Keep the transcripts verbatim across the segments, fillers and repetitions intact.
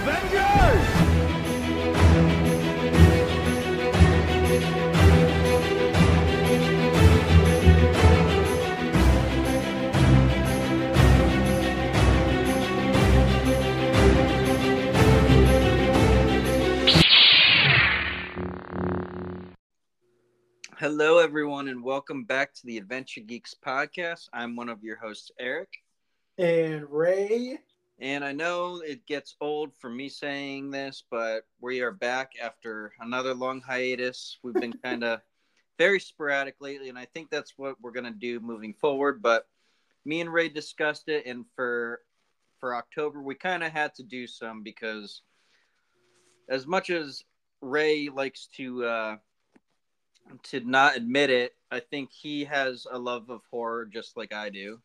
Avengers! Hello, everyone, and welcome back to the Adventure Geeks podcast. I'm one of your hosts, Eric. And Ray. And I know it gets old for me saying this, but we are back after another long hiatus. We've been kind of very sporadic lately, and I think that's what we're going to do moving forward. But me and Ray discussed it, and for for October, we kind of had to do some because as much as Ray likes to uh, to not admit it, I think he has a love of horror just like I do.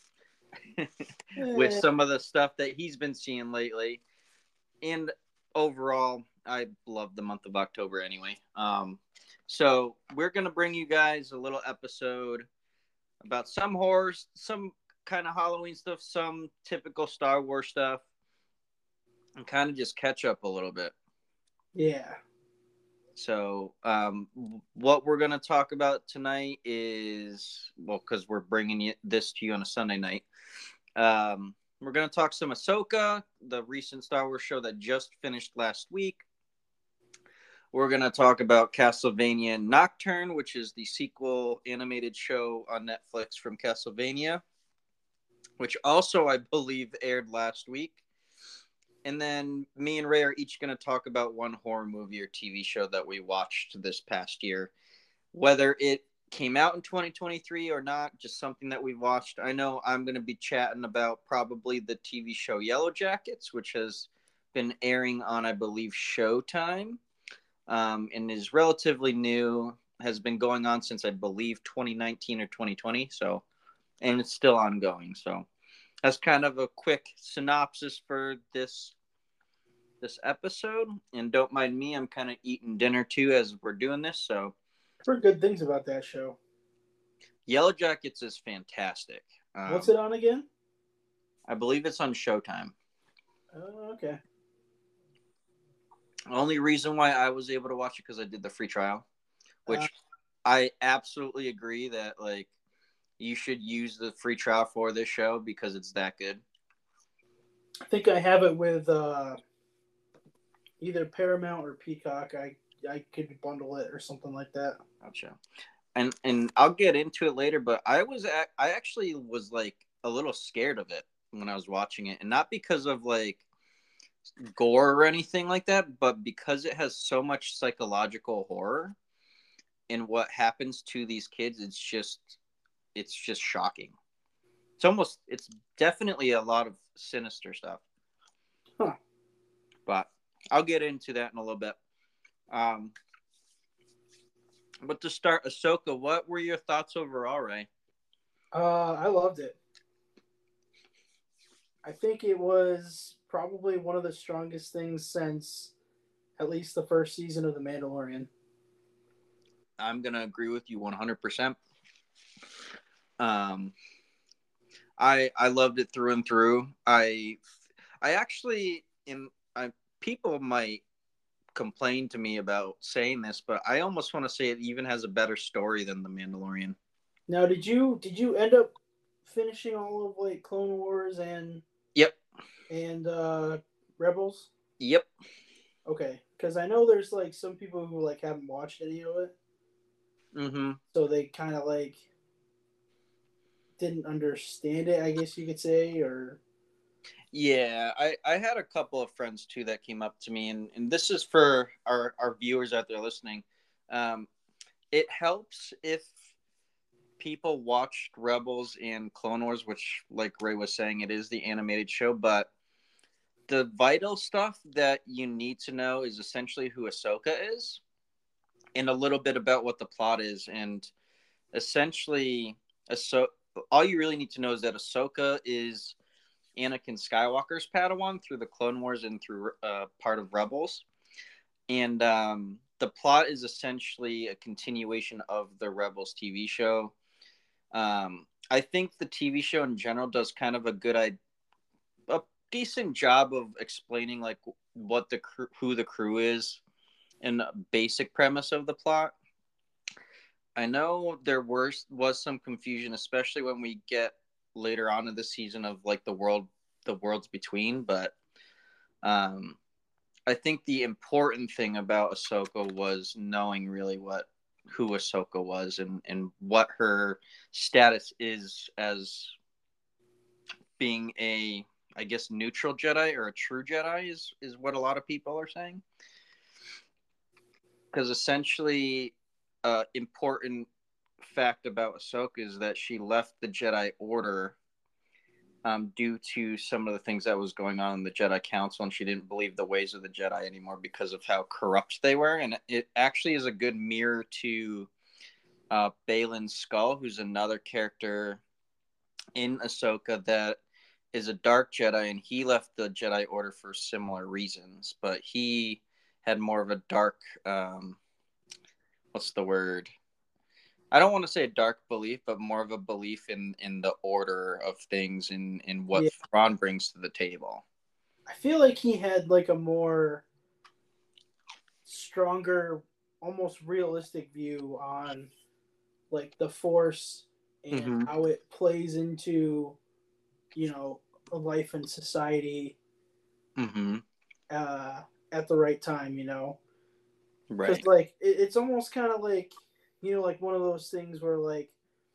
With some of the stuff that he's been seeing lately. And overall, I love the month of October anyway. Um, so we're going to bring you guys a little episode about some horrors, some kind of Halloween stuff, some typical Star Wars stuff, and kind of just catch up a little bit. Yeah. So um, what we're going to talk about tonight is, well, because we're bringing you, this to you on a Sunday night. Um, we're going to talk some Ahsoka, the recent Star Wars show that just finished last week. We're going to talk about Castlevania Nocturne, which is the sequel animated show on Netflix from Castlevania, which also, I believe, aired last week. And then me and Ray are each going to talk about one horror movie or T V show that we watched this past year, whether it came out in twenty twenty-three or not, just something that we've watched. I know I'm going to be chatting about probably the T V show Yellow Jackets, which has been airing on, I believe, Showtime, um, and is relatively new, has been going on since, I believe, twenty nineteen or twenty twenty, so, and it's still ongoing. So that's kind of a quick synopsis for this this episode. And don't mind me, I'm kind of eating dinner too as we're doing this, so I've heard good things about that show. Yellow Jackets is fantastic. Um, What's it on again? I believe it's on Showtime. Oh, okay. Only reason why I was able to watch it because I did the free trial, which Uh, I absolutely agree that like you should use the free trial for this show because it's that good. I think I have it with uh, either Paramount or Peacock. I I could bundle it or something like that. Gotcha. And and I'll get into it later, but I was at, I actually was like a little scared of it when I was watching it, and not because of like gore or anything like that, but because it has so much psychological horror and what happens to these kids. It's just it's just shocking. It's almost it's definitely a lot of sinister stuff. Huh. But I'll get into that in a little bit. Um, but to start, Ahsoka, what were your thoughts overall, Ray? Uh, I loved it. I think it was probably one of the strongest things since at least the first season of The Mandalorian. I'm going to agree with you one hundred percent. Um, I I loved it through and through. I I actually, in I, people might complain to me about saying this, but I almost want to say it even has a better story than The Mandalorian. Now, did you did you end up finishing all of like Clone Wars and Yep. and uh, Rebels? Yep. Okay, because I know there's like some people who like haven't watched any of it, Mm-hmm. so they kind of like didn't understand it, I guess you could say, or Yeah, I, I had a couple of friends too that came up to me, and, and this is for our, our viewers out there listening. Um, it helps if people watched Rebels and Clone Wars, which, like Ray was saying, it is the animated show, but the vital stuff that you need to know is essentially who Ahsoka is and a little bit about what the plot is. And essentially, Ahso- all you really need to know is that Ahsoka is Anakin Skywalker's Padawan through the Clone Wars and through uh, part of Rebels. And um, the plot is essentially a continuation of the Rebels T V show. Um, I think the T V show in general does kind of a good, a decent job of explaining like what the crew, who the crew is, and a basic premise of the plot. I know there was was some confusion, especially when we get later on in the season of like the world, the worlds between. But um, I think the important thing about Ahsoka was knowing really what who Ahsoka was and and what her status is as being a, I guess, neutral Jedi or a true Jedi is is what a lot of people are saying. Because essentially, uh, important fact about Ahsoka is that she left the Jedi Order um, due to some of the things that was going on in the Jedi Council, and she didn't believe the ways of the Jedi anymore because of how corrupt they were. And it actually is a good mirror to uh, Baylan Skoll, who's another character in Ahsoka that is a dark Jedi, and he left the Jedi Order for similar reasons, but he had more of a dark, um, what's the word? I don't want to say a dark belief, but more of a belief in, in the order of things and in, in what Yeah. Thrawn brings to the table. I feel like he had like a more stronger, almost realistic view on like the Force and Mm-hmm. how it plays into, you know, life and society Mm-hmm. uh, at the right time, you know. Because Right. like it, it's almost kind of like, you know, like one of those things where like,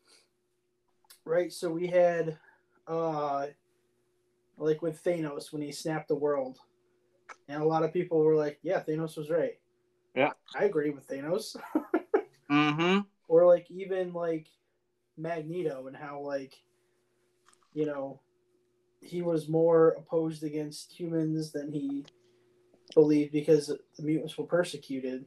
right, so we had uh like with Thanos when he snapped the world, and a lot of people were like, yeah, Thanos was right. Yeah. I agree with Thanos. Mm-hmm. Or like even like Magneto and how like, you know, he was more opposed against humans than he believed because the mutants were persecuted.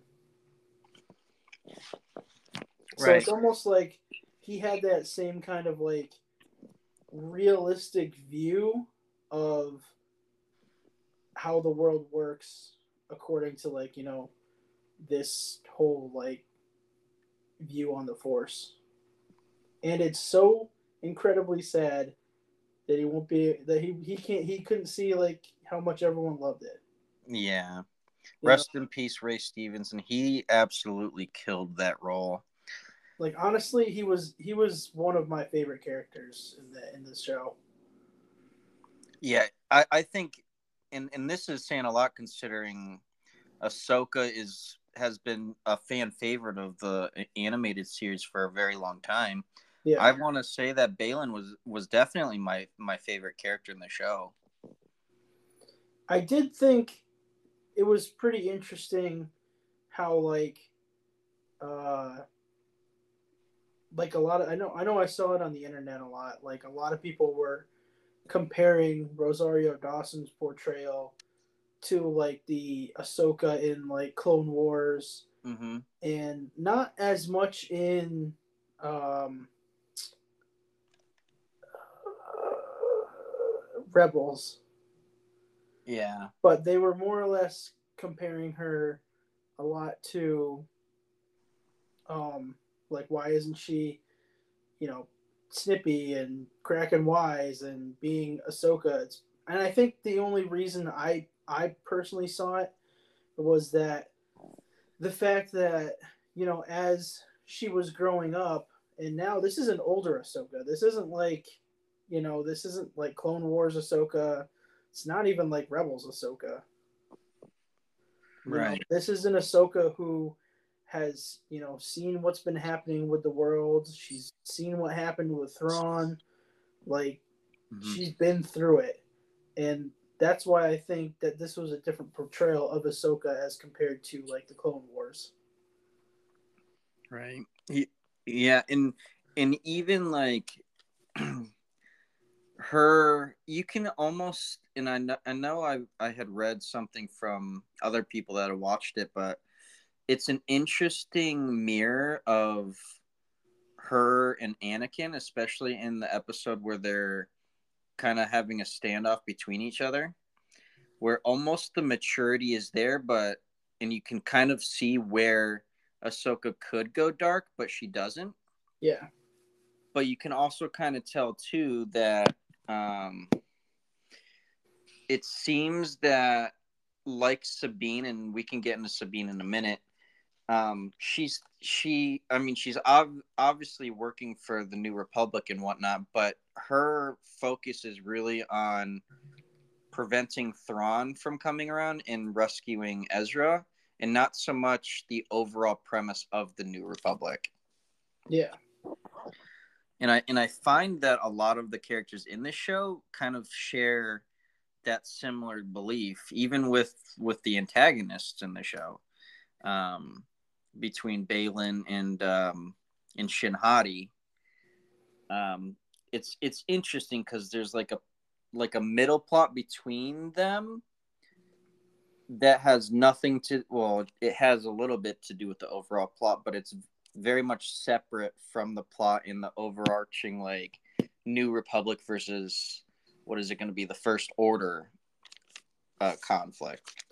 So Right. it's almost like he had that same kind of like realistic view of how the world works according to like, you know, this whole like view on the Force. And it's so incredibly sad that he won't be that he he can't he couldn't see like how much everyone loved it. Yeah. You know, Rest in peace, Ray Stevenson. He absolutely killed that role. like honestly, he was he was one of my favorite characters in the in this show. Yeah, I, I think, and and this is saying a lot considering Ahsoka is has been a fan favorite of the animated series for a very long time. Yeah, I want to say that Baylan was was definitely my my favorite character in the show. I did think it was pretty interesting how like uh like a lot of I know I know I saw it on the internet a lot. Like a lot of people were comparing Rosario Dawson's portrayal to like the Ahsoka in like Clone Wars, Mm-hmm. and not as much in um, Rebels, Yeah. but they were more or less comparing her a lot to um, like why isn't she, you know, snippy and cracking wise and being Ahsoka? It's, and I think the only reason I I personally saw it was that the fact that, you know, as she was growing up, and now this is an older Ahsoka. This isn't like, you know, this isn't like Clone Wars Ahsoka. It's not even like Rebels Ahsoka. You know, Right. this is an Ahsoka who has, you know, seen what's been happening with the world. She's seen what happened with Thrawn. Like, Mm-hmm. she's been through it. And that's why I think that this was a different portrayal of Ahsoka as compared to like the Clone Wars. Right. Yeah, and and even like her, you can almost, and I know, I know I I had read something from other people that had watched it, but it's an interesting mirror of her and Anakin, especially in the episode where they're kind of having a standoff between each other, where almost the maturity is there, but and you can kind of see where Ahsoka could go dark, but she doesn't. Yeah. But you can also kind of tell too that um, it seems that like Sabine, and we can get into Sabine in a minute. Um, she's she. I mean, she's ob- obviously working for the New Republic and whatnot, but her focus is really on preventing Thrawn from coming around and rescuing Ezra, and not so much the overall premise of the New Republic. Yeah. And I and I find that a lot of the characters in this show kind of share that similar belief, even with with the antagonists in the show, um, between Baylan and um, and Shin Hati. Um, it's it's interesting because there's like a like a middle plot between them that has nothing to well, it has a little bit to do with the overall plot, but it's very much separate from the plot in the overarching like New Republic versus what is it going to be the First Order uh, conflict.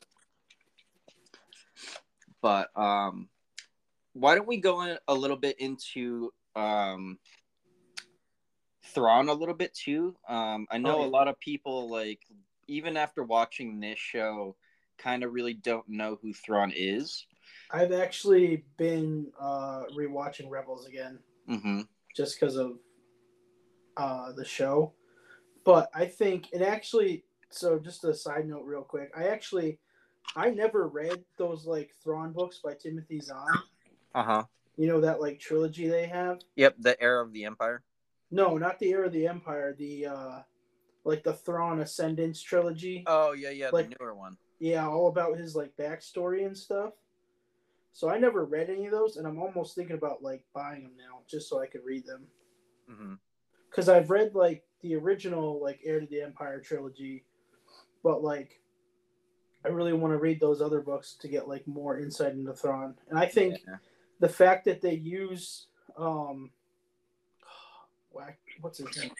But um, why don't we go in a little bit into um, Thrawn a little bit too? Um, I know Oh, a yeah. lot of people like even after watching this show, kind of really don't know who Thrawn is. I've actually been uh, rewatching Rebels again Mm-hmm. just because of uh, the show. But I think it actually. So just a side note, real quick. I actually, I never read those like Thrawn books by Timothy Zahn. Uh huh. You know that like trilogy they have. Yep, the Era of the Empire. No, not the Heir of the Empire. The uh, like the Thrawn Ascendance trilogy. Oh yeah, yeah, the Like newer one. yeah, all about his like backstory and stuff. So I never read any of those, and I'm almost thinking about like buying them now just so I could read them. Mm-hmm. Because I've read like the original like Heir to the Empire trilogy, but like I really want to read those other books to get like more insight into Thrawn. And I think Yeah. the fact that they use um, what's his name?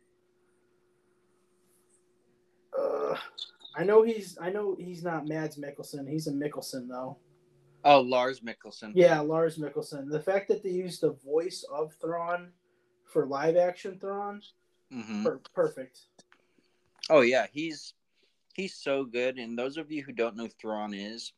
Uh, I know he's I know he's not Mads Mikkelsen. He's a Mikkelsen though. Oh, Lars Mikkelsen. Yeah, Lars Mikkelsen. The fact that they used the voice of Thrawn for live action Thrawn, Mm-hmm. per- perfect. Oh yeah, he's he's so good. And those of you who don't know who Thrawn is,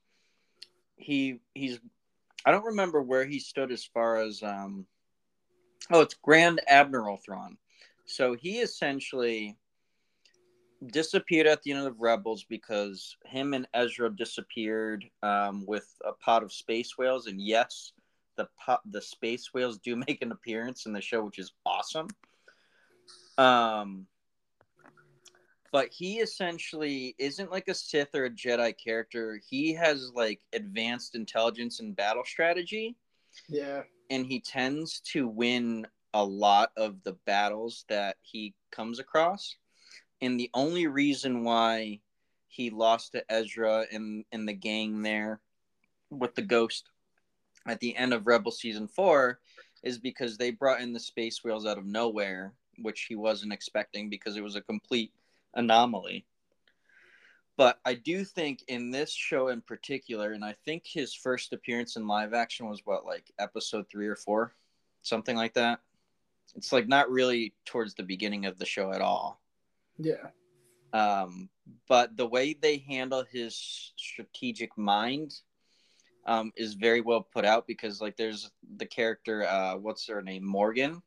he he's I don't remember where he stood as far as um oh it's Grand Admiral Thrawn. So he essentially disappeared at the end of Rebels because him and Ezra disappeared um, with a pot of space whales, and yes, the pot, the space whales do make an appearance in the show, which is awesome. Um, but he essentially isn't like a Sith or a Jedi character. He has like advanced intelligence and battle strategy. Yeah. And he tends to win a lot of the battles that he comes across. And the only reason why he lost to Ezra and, and the gang there with the ghost at the end of Rebel Season four is because they brought in the space whales out of nowhere, which he wasn't expecting because it was a complete anomaly. But I do think in this show in particular, and I think his first appearance in live action was what, like episode three or four? Something like that. It's like not really towards the beginning of the show at all. Yeah. Um, but the way they handle his strategic mind um, is very well put out because, like, there's the character, uh, what's her name, Morgan.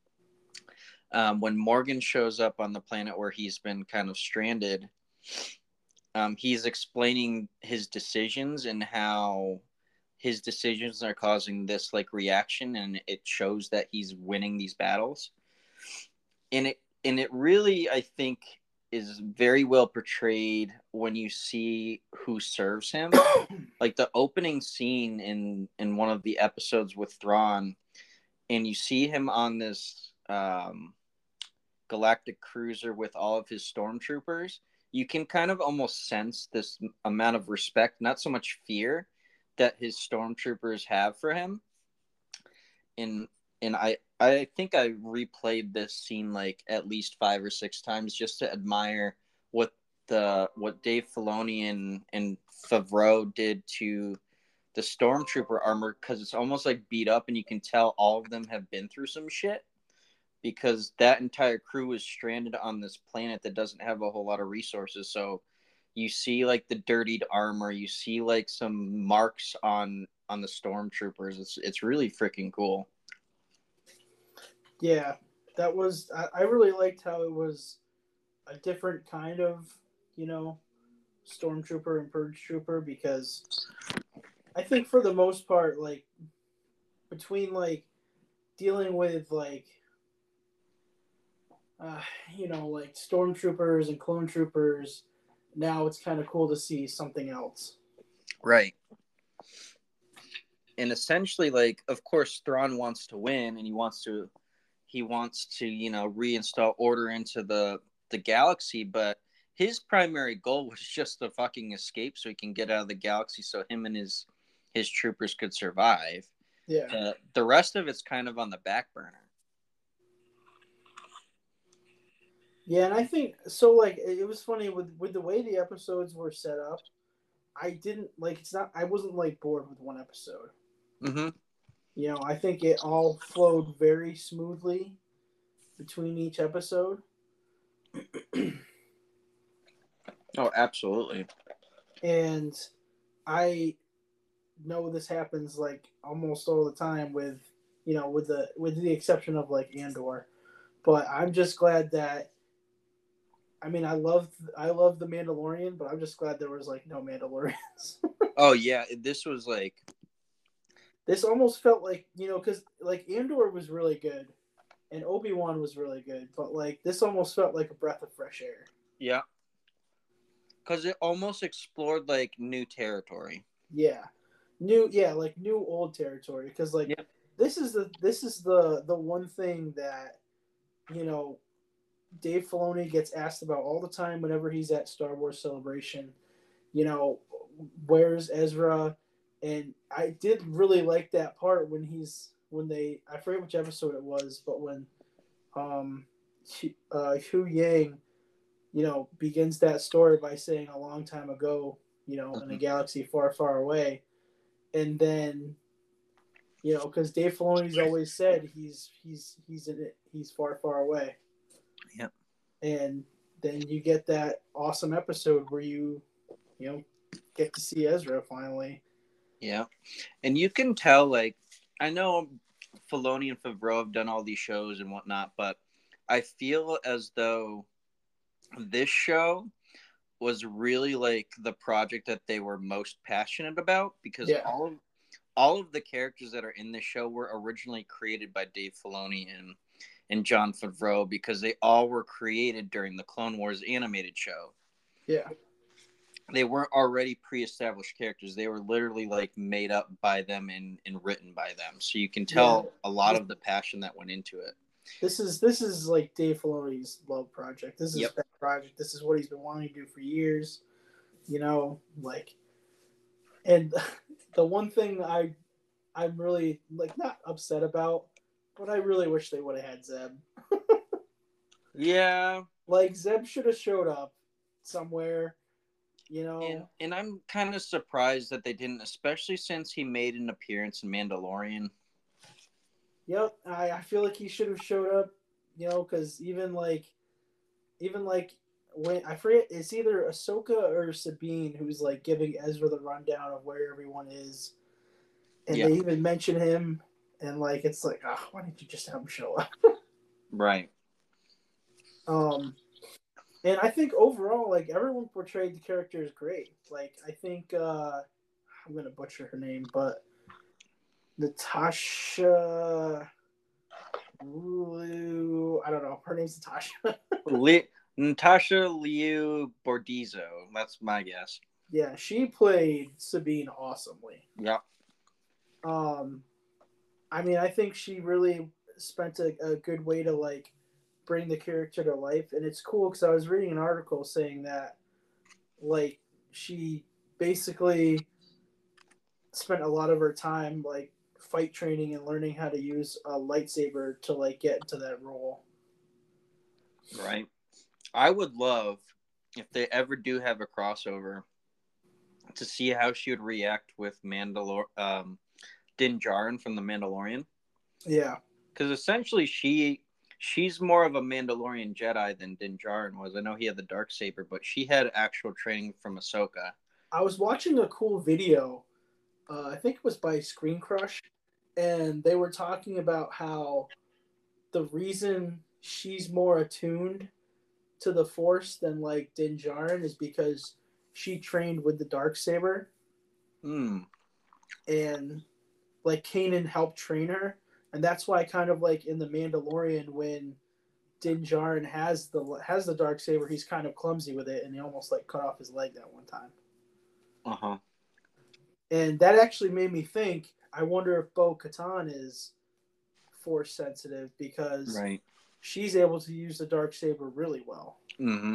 Um, when Morgan shows up on the planet where he's been kind of stranded, um, he's explaining his decisions and how his decisions are causing this like reaction, and it shows that he's winning these battles. And it and it really, I think, is very well portrayed when you see who serves him. Like the opening scene in in one of the episodes with Thrawn, and you see him on this um, galactic cruiser with all of his stormtroopers. You can kind of almost sense this amount of respect, not so much fear, that his stormtroopers have for him. And and I I think I replayed this scene like at least five or six times just to admire what the what Dave Filoni and, and Favreau did to the stormtrooper armor, because it's almost like beat up and you can tell all of them have been through some shit because that entire crew is stranded on this planet that doesn't have a whole lot of resources. So You see like the dirtied armor. You see like some marks on on the stormtroopers. It's it's really freaking cool. Yeah, that was I, I really liked how it was a different kind of, you know, stormtrooper and purge trooper, because I think for the most part, like between like dealing with like uh, you know, like stormtroopers and clone troopers, now it's kind of cool to see something else. Right. And essentially, like, of course, Thrawn wants to win, and he wants to, he wants to, you know, reinstall order into the the galaxy. But his primary goal was just to fucking escape, so he can get out of the galaxy, so him and his his troopers could survive. Yeah. Uh, the rest of it's kind of on the back burner. Yeah, and I think so. Like, it was funny with with the way the episodes were set up. I didn't like. It's not. I wasn't like bored with one episode. Mm-hmm. You know, I think it all flowed very smoothly between each episode. Oh, absolutely. And I know this happens like almost all the time with, you know, with the with the exception of like Andor. But I'm just glad that I mean, I love I love the Mandalorian, but I'm just glad there was like no Mandalorians. Oh yeah, this was like this almost felt like, you know, because like Andor was really good, and Obi-Wan was really good, but like this almost felt like a breath of fresh air. Yeah, because it almost explored like new territory. Yeah, new yeah like new old territory, because like Yep. this is the this is the the one thing that, you know, Dave Filoni gets asked about all the time whenever he's at Star Wars Celebration. You know, where's Ezra? And I did really like that part when he's when they I forget which episode it was, but when um uh, Hu Yang, you know, begins that story by saying a long time ago, you know, in a galaxy far, far away, and then, you know, because Dave Filoni's always said he's he's he's in it, he's far, far away. Yep. And then you get that awesome episode where you, you know, get to see Ezra finally. Yeah, and you can tell, like, I know Filoni and Favreau have done all these shows and whatnot, but I feel as though this show was really like the project that they were most passionate about, because Yeah. all of all of the characters that are in the show were originally created by Dave Filoni and and Jon Favreau, because they all were created during the Clone Wars animated show. Yeah. They weren't already pre-established characters. They were literally like made up by them and, and written by them. So you can tell Yeah. a lot of the passion that went into it. This is this is like Dave Filoni's love project. This is Yep. his pet project. This is what he's been wanting to do for years. You know, like, and the one thing I I'm really like not upset about, but I really wish they would have had Zeb. Yeah. Like, Zeb should have showed up somewhere, you know. And, and I'm kind of surprised that they didn't, especially since he made an appearance in Mandalorian. Yep, I, I feel like he should have showed up, you know, because even like, even like when I forget, it's either Ahsoka or Sabine who's like giving Ezra the rundown of where everyone is, and Yeah. they even mention him, and like it's like, oh, why didn't you just have him show up? Right. Um, and I think overall, like everyone portrayed the characters great. Like I think uh, I'm gonna butcher her name, but Natasha. Ooh, I don't know. Her name's Natasha. Le- Natasha Liu Bordizzo. That's my guess. Yeah, she played Sabine awesomely. Yeah. Um, I mean, I think she really spent a, a good way to like bring the character to life, and it's cool because I was reading an article saying that like she basically spent a lot of her time like fight training and learning how to use a lightsaber to like get into that role. Right. I would love, if they ever do have a crossover, to see how she would react with Mandalor um Din Djarin from The Mandalorian. Yeah. Because essentially she she's more of a Mandalorian Jedi than Din Djarin was. I know he had the dark saber, but she had actual training from Ahsoka. I was watching a cool video. Uh, I think it was by Screen Crush, and they were talking about how the reason she's more attuned to the Force than like Din Djarin is because she trained with the dark saber. Hmm. And like Kanan helped train her, and that's why kind of like in the Mandalorian when Din Djarin has the has the dark saber, he's kind of clumsy with it, and he almost like cut off his leg that one time. Uh huh. And that actually made me think. I wonder if Bo Katan is force sensitive because right. she's able to use the dark saber really well. Mm-hmm.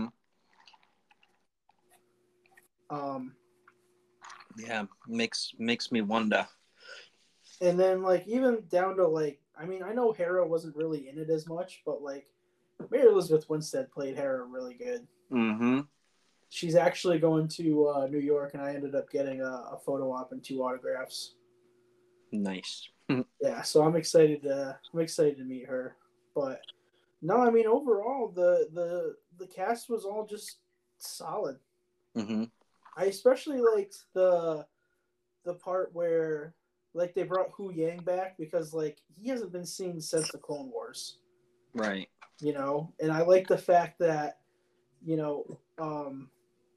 Um. Yeah, makes makes me wonder. And then like even down to like, I mean, I know Hera wasn't really in it as much, but like Mary Elizabeth Winstead played Hera really good. Mm-hmm. She's actually going to uh, New York, and I ended up getting a, a photo op and two autographs. Nice. Yeah, so I'm excited to I'm excited to meet her. But no, I mean overall the the the cast was all just solid. Mm-hmm. I especially liked the the part where like they brought Hu Yang back because like he hasn't been seen since the Clone Wars. Right. You know, and I like the fact that, you know, um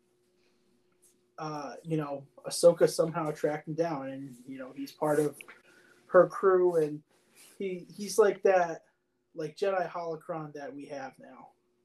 uh, you know, Ahsoka somehow tracked him down, and you know he's part of her crew, and he he's like that, like Jedi holocron that we have now.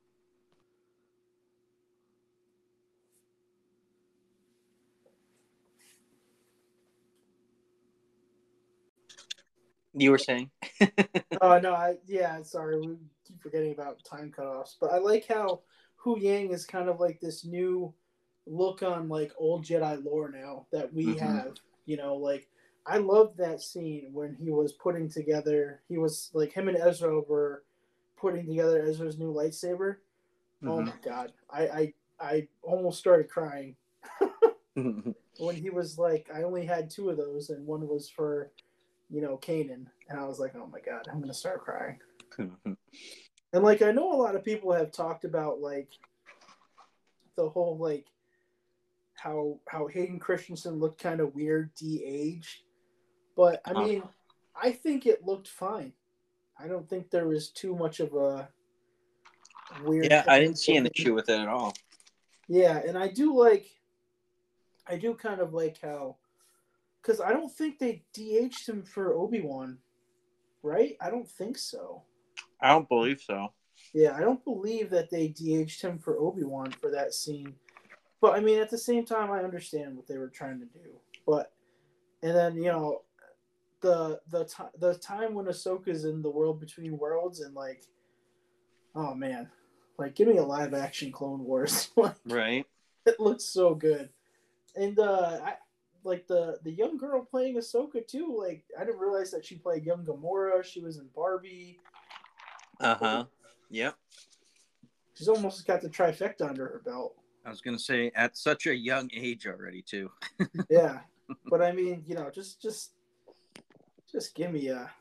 You were saying? Oh no, I yeah, sorry, we keep forgetting about time cutoffs, but I like how Hu Yang is kind of like this new look on like old Jedi lore now that we mm-hmm. have. You know, like I loved that scene when he was putting together. He was like him and Ezra were putting together Ezra's new lightsaber. Mm-hmm. Oh my god, I I, I almost started crying when he was like, I only had two of those, and one was for, you know, Kanan, and I was like, oh my god, I'm gonna start crying. And like I know a lot of people have talked about like the whole like how how Hayden Christensen looked kind of weird de-aged, but I mean, uh, I think it looked fine. I don't think there was too much of a weird. Yeah, I didn't see an issue with it at all. Yeah, and I do like, I do kind of like how, because I don't think they de-aged him for Obi-Wan, right? I don't think so. I don't believe so. Yeah, I don't believe that they de-aged him for Obi-Wan for that scene. But, I mean, at the same time, I understand what they were trying to do. But, and then, you know, the the, t- the time when Ahsoka's in the World Between Worlds and, like, oh, man. Like, give me a live-action Clone Wars. Like, right. It looks so good. And, uh, I, like, the, the young girl playing Ahsoka, too, like, I didn't realize that she played young Gamora. She was in Barbie. Uh-huh. Yep. She's almost got the trifecta under her belt. I was going to say, at such a young age already, too. Yeah. But, I mean, you know, just, just, just give me a...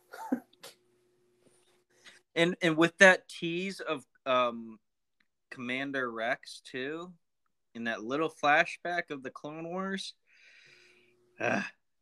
and and with that tease of um, Commander Rex, too, in that little flashback of the Clone Wars. Uh,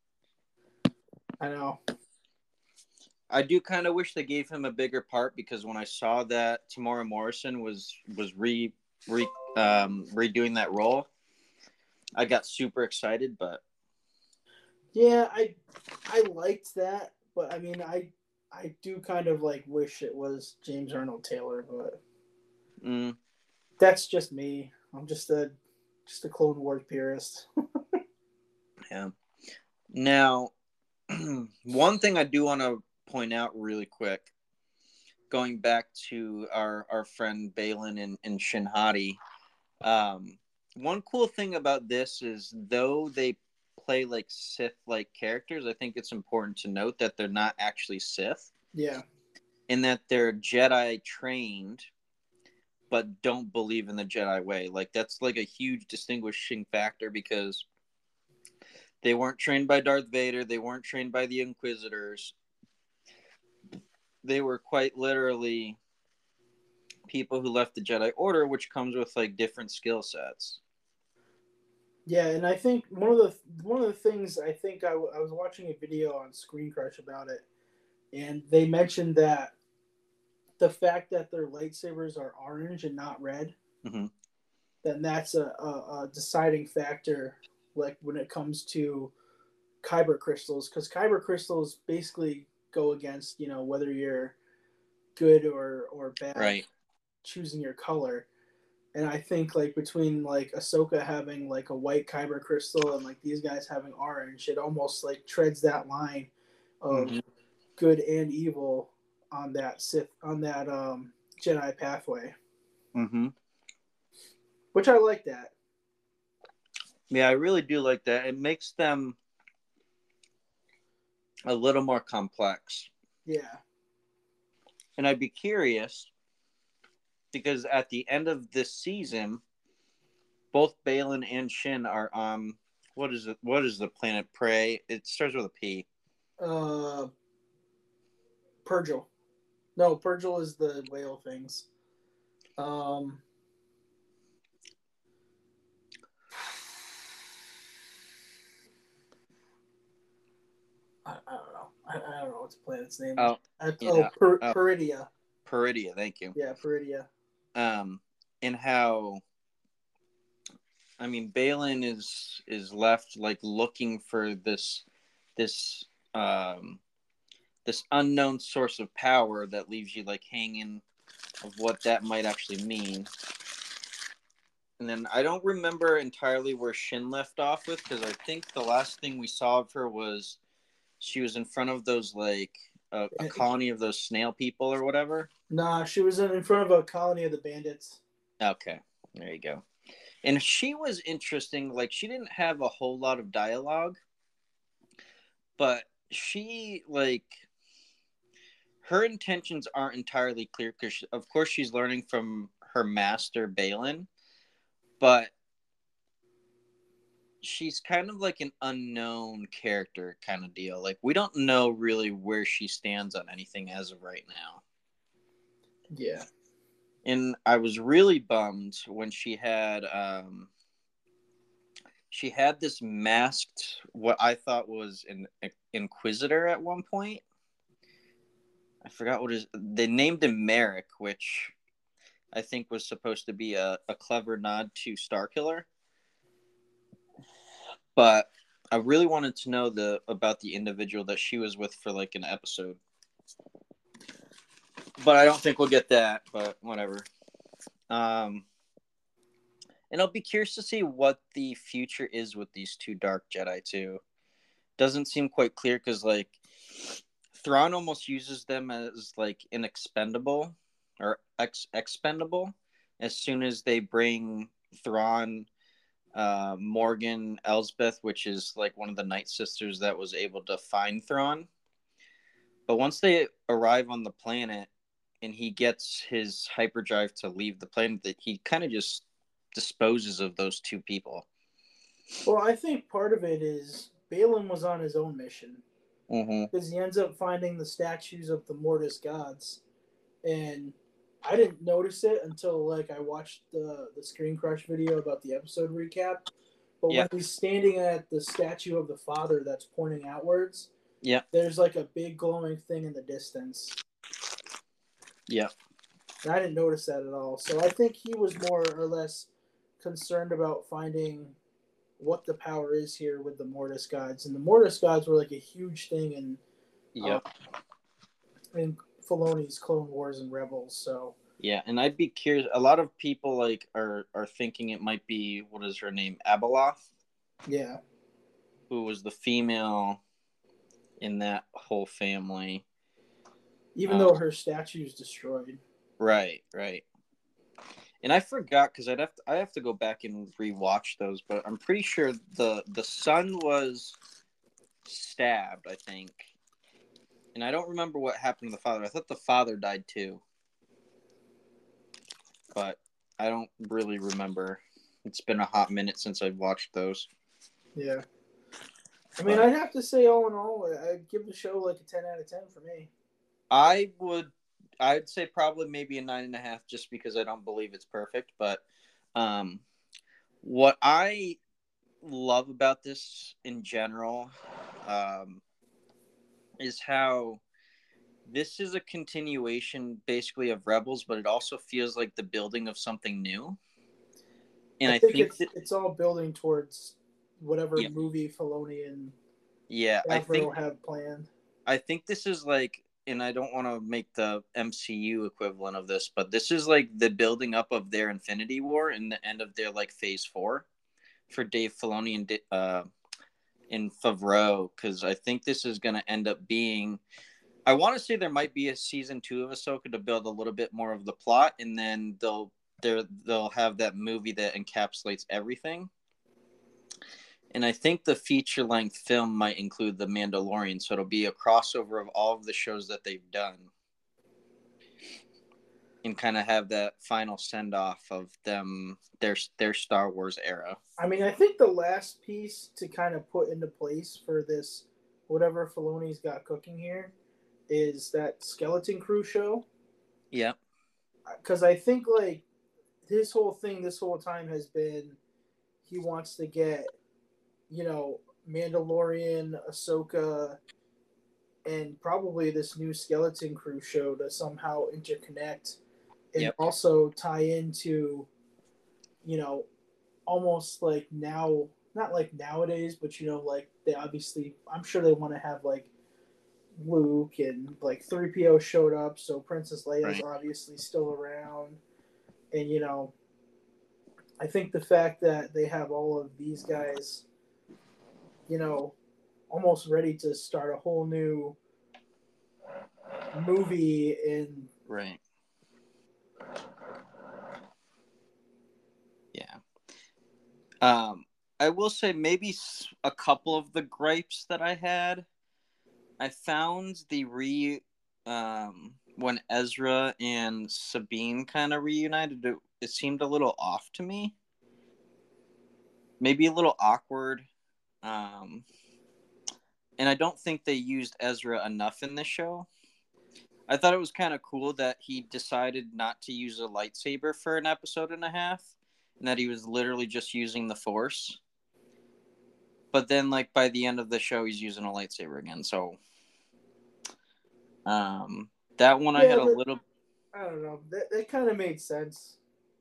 I know. I do kind of wish they gave him a bigger part, because when I saw that Tamora Morrison was was re, re um, redoing that role, I got super excited. But yeah, I I liked that, but I mean, I I do kind of like wish it was James Arnold Taylor, but mm. that's just me. I'm just a just a Clone Wars purist. Yeah. Now, one thing I do want to point out really quick, going back to our our friend Balin and, and Shin Hati, um, one cool thing about this is, though they play like Sith-like characters, I think it's important to note that they're not actually Sith. Yeah. And that they're Jedi trained, but don't believe in the Jedi way. Like, that's like a huge distinguishing factor, because they weren't trained by Darth Vader. They weren't trained by the Inquisitors. They were quite literally people who left the Jedi Order, which comes with like different skill sets. Yeah, and I think one of the one of the things I think I, I was watching a video on Screen Crush about it, and they mentioned that the fact that their lightsabers are orange and not red, mm-hmm. then that's a, a, a deciding factor, like when it comes to kyber crystals, because kyber crystals basically go against, you know, whether you're good or or bad, right? Choosing your color. And I think like between like Ahsoka having like a white kyber crystal and like these guys having orange, it almost like treads that line of mm-hmm. good and evil on that Sith on that um, Jedi pathway. Mm-hmm. Which I like that. Yeah, I really do like that. It makes them a little more complex. Yeah. And I'd be curious because at the end of this season, both Baylan and Shin are on what is it? What is the planet Prey? It starts with a P. Uh, Purgil. No, Purgil is the whale things. Um, I, I don't know. I, I don't know what the planet's name is. Oh, I, you oh, know, per, oh, Peridia. Peridia. Thank you. Yeah, Peridia. Um, and how, I mean, Baylan is is left like looking for this this um this unknown source of power that leaves you like hanging of what that might actually mean. And then I don't remember entirely where Shin left off with, because I think the last thing we saw of her was she was in front of those like a, a colony of those snail people or whatever. Nah, she was in, in front of a colony of the bandits. Okay, there you go. And she was interesting. Like, she didn't have a whole lot of dialogue, but she like her intentions aren't entirely clear because, of course, she's learning from her master Baylan, but she's kind of like an unknown character kind of deal. Like, we don't know really where she stands on anything as of right now. Yeah. And I was really bummed when she had um she had this masked, what I thought was an inquisitor at one point. I forgot what his they named him Merrick, which I think was supposed to be a, a clever nod to Starkiller. But I really wanted to know the about the individual that she was with for like an episode. But I don't think we'll get that, but whatever. Um, and I'll be curious to see what the future is with these two Dark Jedi too. Doesn't seem quite clear because like Thrawn almost uses them as like an expendable or ex expendable as soon as they bring Thrawn, uh, Morgan Elsbeth, which is like one of the Night Sisters that was able to find Thrawn. But once they arrive on the planet and he gets his hyperdrive to leave the planet, that he kind of just disposes of those two people. Well, I think part of it is Baylan was on his own mission. Mm-hmm. Because he ends up finding the statues of the Mortis gods. And I didn't notice it until like I watched the, the Screen Crush video about the episode recap. But yep. when he's standing at the statue of the father that's pointing outwards, yep. there's like a big glowing thing in the distance. Yeah. And I didn't notice that at all. So I think he was more or less concerned about finding what the power is here with the Mortis gods. And the Mortis gods were like a huge thing in yep. uh, in Filoni's Clone Wars and Rebels. So yeah, and I'd be curious. A lot of people like are are thinking it might be, what is her name, Abeloth? Yeah. Who was the female in that whole family. Even um, though her statue is destroyed. Right, right. And I forgot because I'd have to, I have to go back and rewatch those, but I'm pretty sure the the son was stabbed, I think. And I don't remember what happened to the father. I thought the father died too. But I don't really remember. It's been a hot minute since I've watched those. Yeah. I mean, but I'd have to say, all in all, I'd give the show like a ten out of ten for me. I would I'd say probably maybe a nine and a half, just because I don't believe it's perfect. But um, what I love about this in general um, is how this is a continuation basically of Rebels, but it also feels like the building of something new. And I I think think it's that, it's all building towards whatever yeah, movie Filoni and yeah, I think Favreau have planned. I think this is like, and I don't want to make the M C U equivalent of this, but this is like the building up of their Infinity War and the end of their like Phase Four for Dave Filoni and uh, in Favreau, because I think this is going to end up being. I want to say there might be a season two of Ahsoka to build a little bit more of the plot, and then they'll they'll they'll have that movie that encapsulates everything. And I think the feature length film might include The Mandalorian, so it'll be a crossover of all of the shows that they've done, and kind of have that final send off of them their their Star Wars era. I mean, I think the last piece to kind of put into place for this, whatever Filoni's got cooking here, is that Skeleton Crew show. Yep. Because I think like his whole thing this whole time has been he wants to get, you know, Mandalorian, Ahsoka, and probably this new Skeleton Crew show to somehow interconnect and Yep. also tie into, you know, almost like now, not like nowadays, but you know, like they obviously, I'm sure they want to have like Luke and like three P O showed up, so Princess Leia's Right. obviously still around, and you know, I think the fact that they have all of these guys, you know, almost ready to start a whole new movie in. Right. Yeah. Um, I will say maybe a couple of the gripes that I had. I found the re um when Ezra and Sabine kind of reunited, it, it seemed a little off to me. Maybe a little awkward. Um, and I don't think they used Ezra enough in this show. I thought it was kind of cool that he decided not to use a lightsaber for an episode and a half, and that he was literally just using the Force. But then, like, by the end of the show, he's using a lightsaber again. So, um, that one I Yeah, had a but little. I don't know. That, that kind of made sense.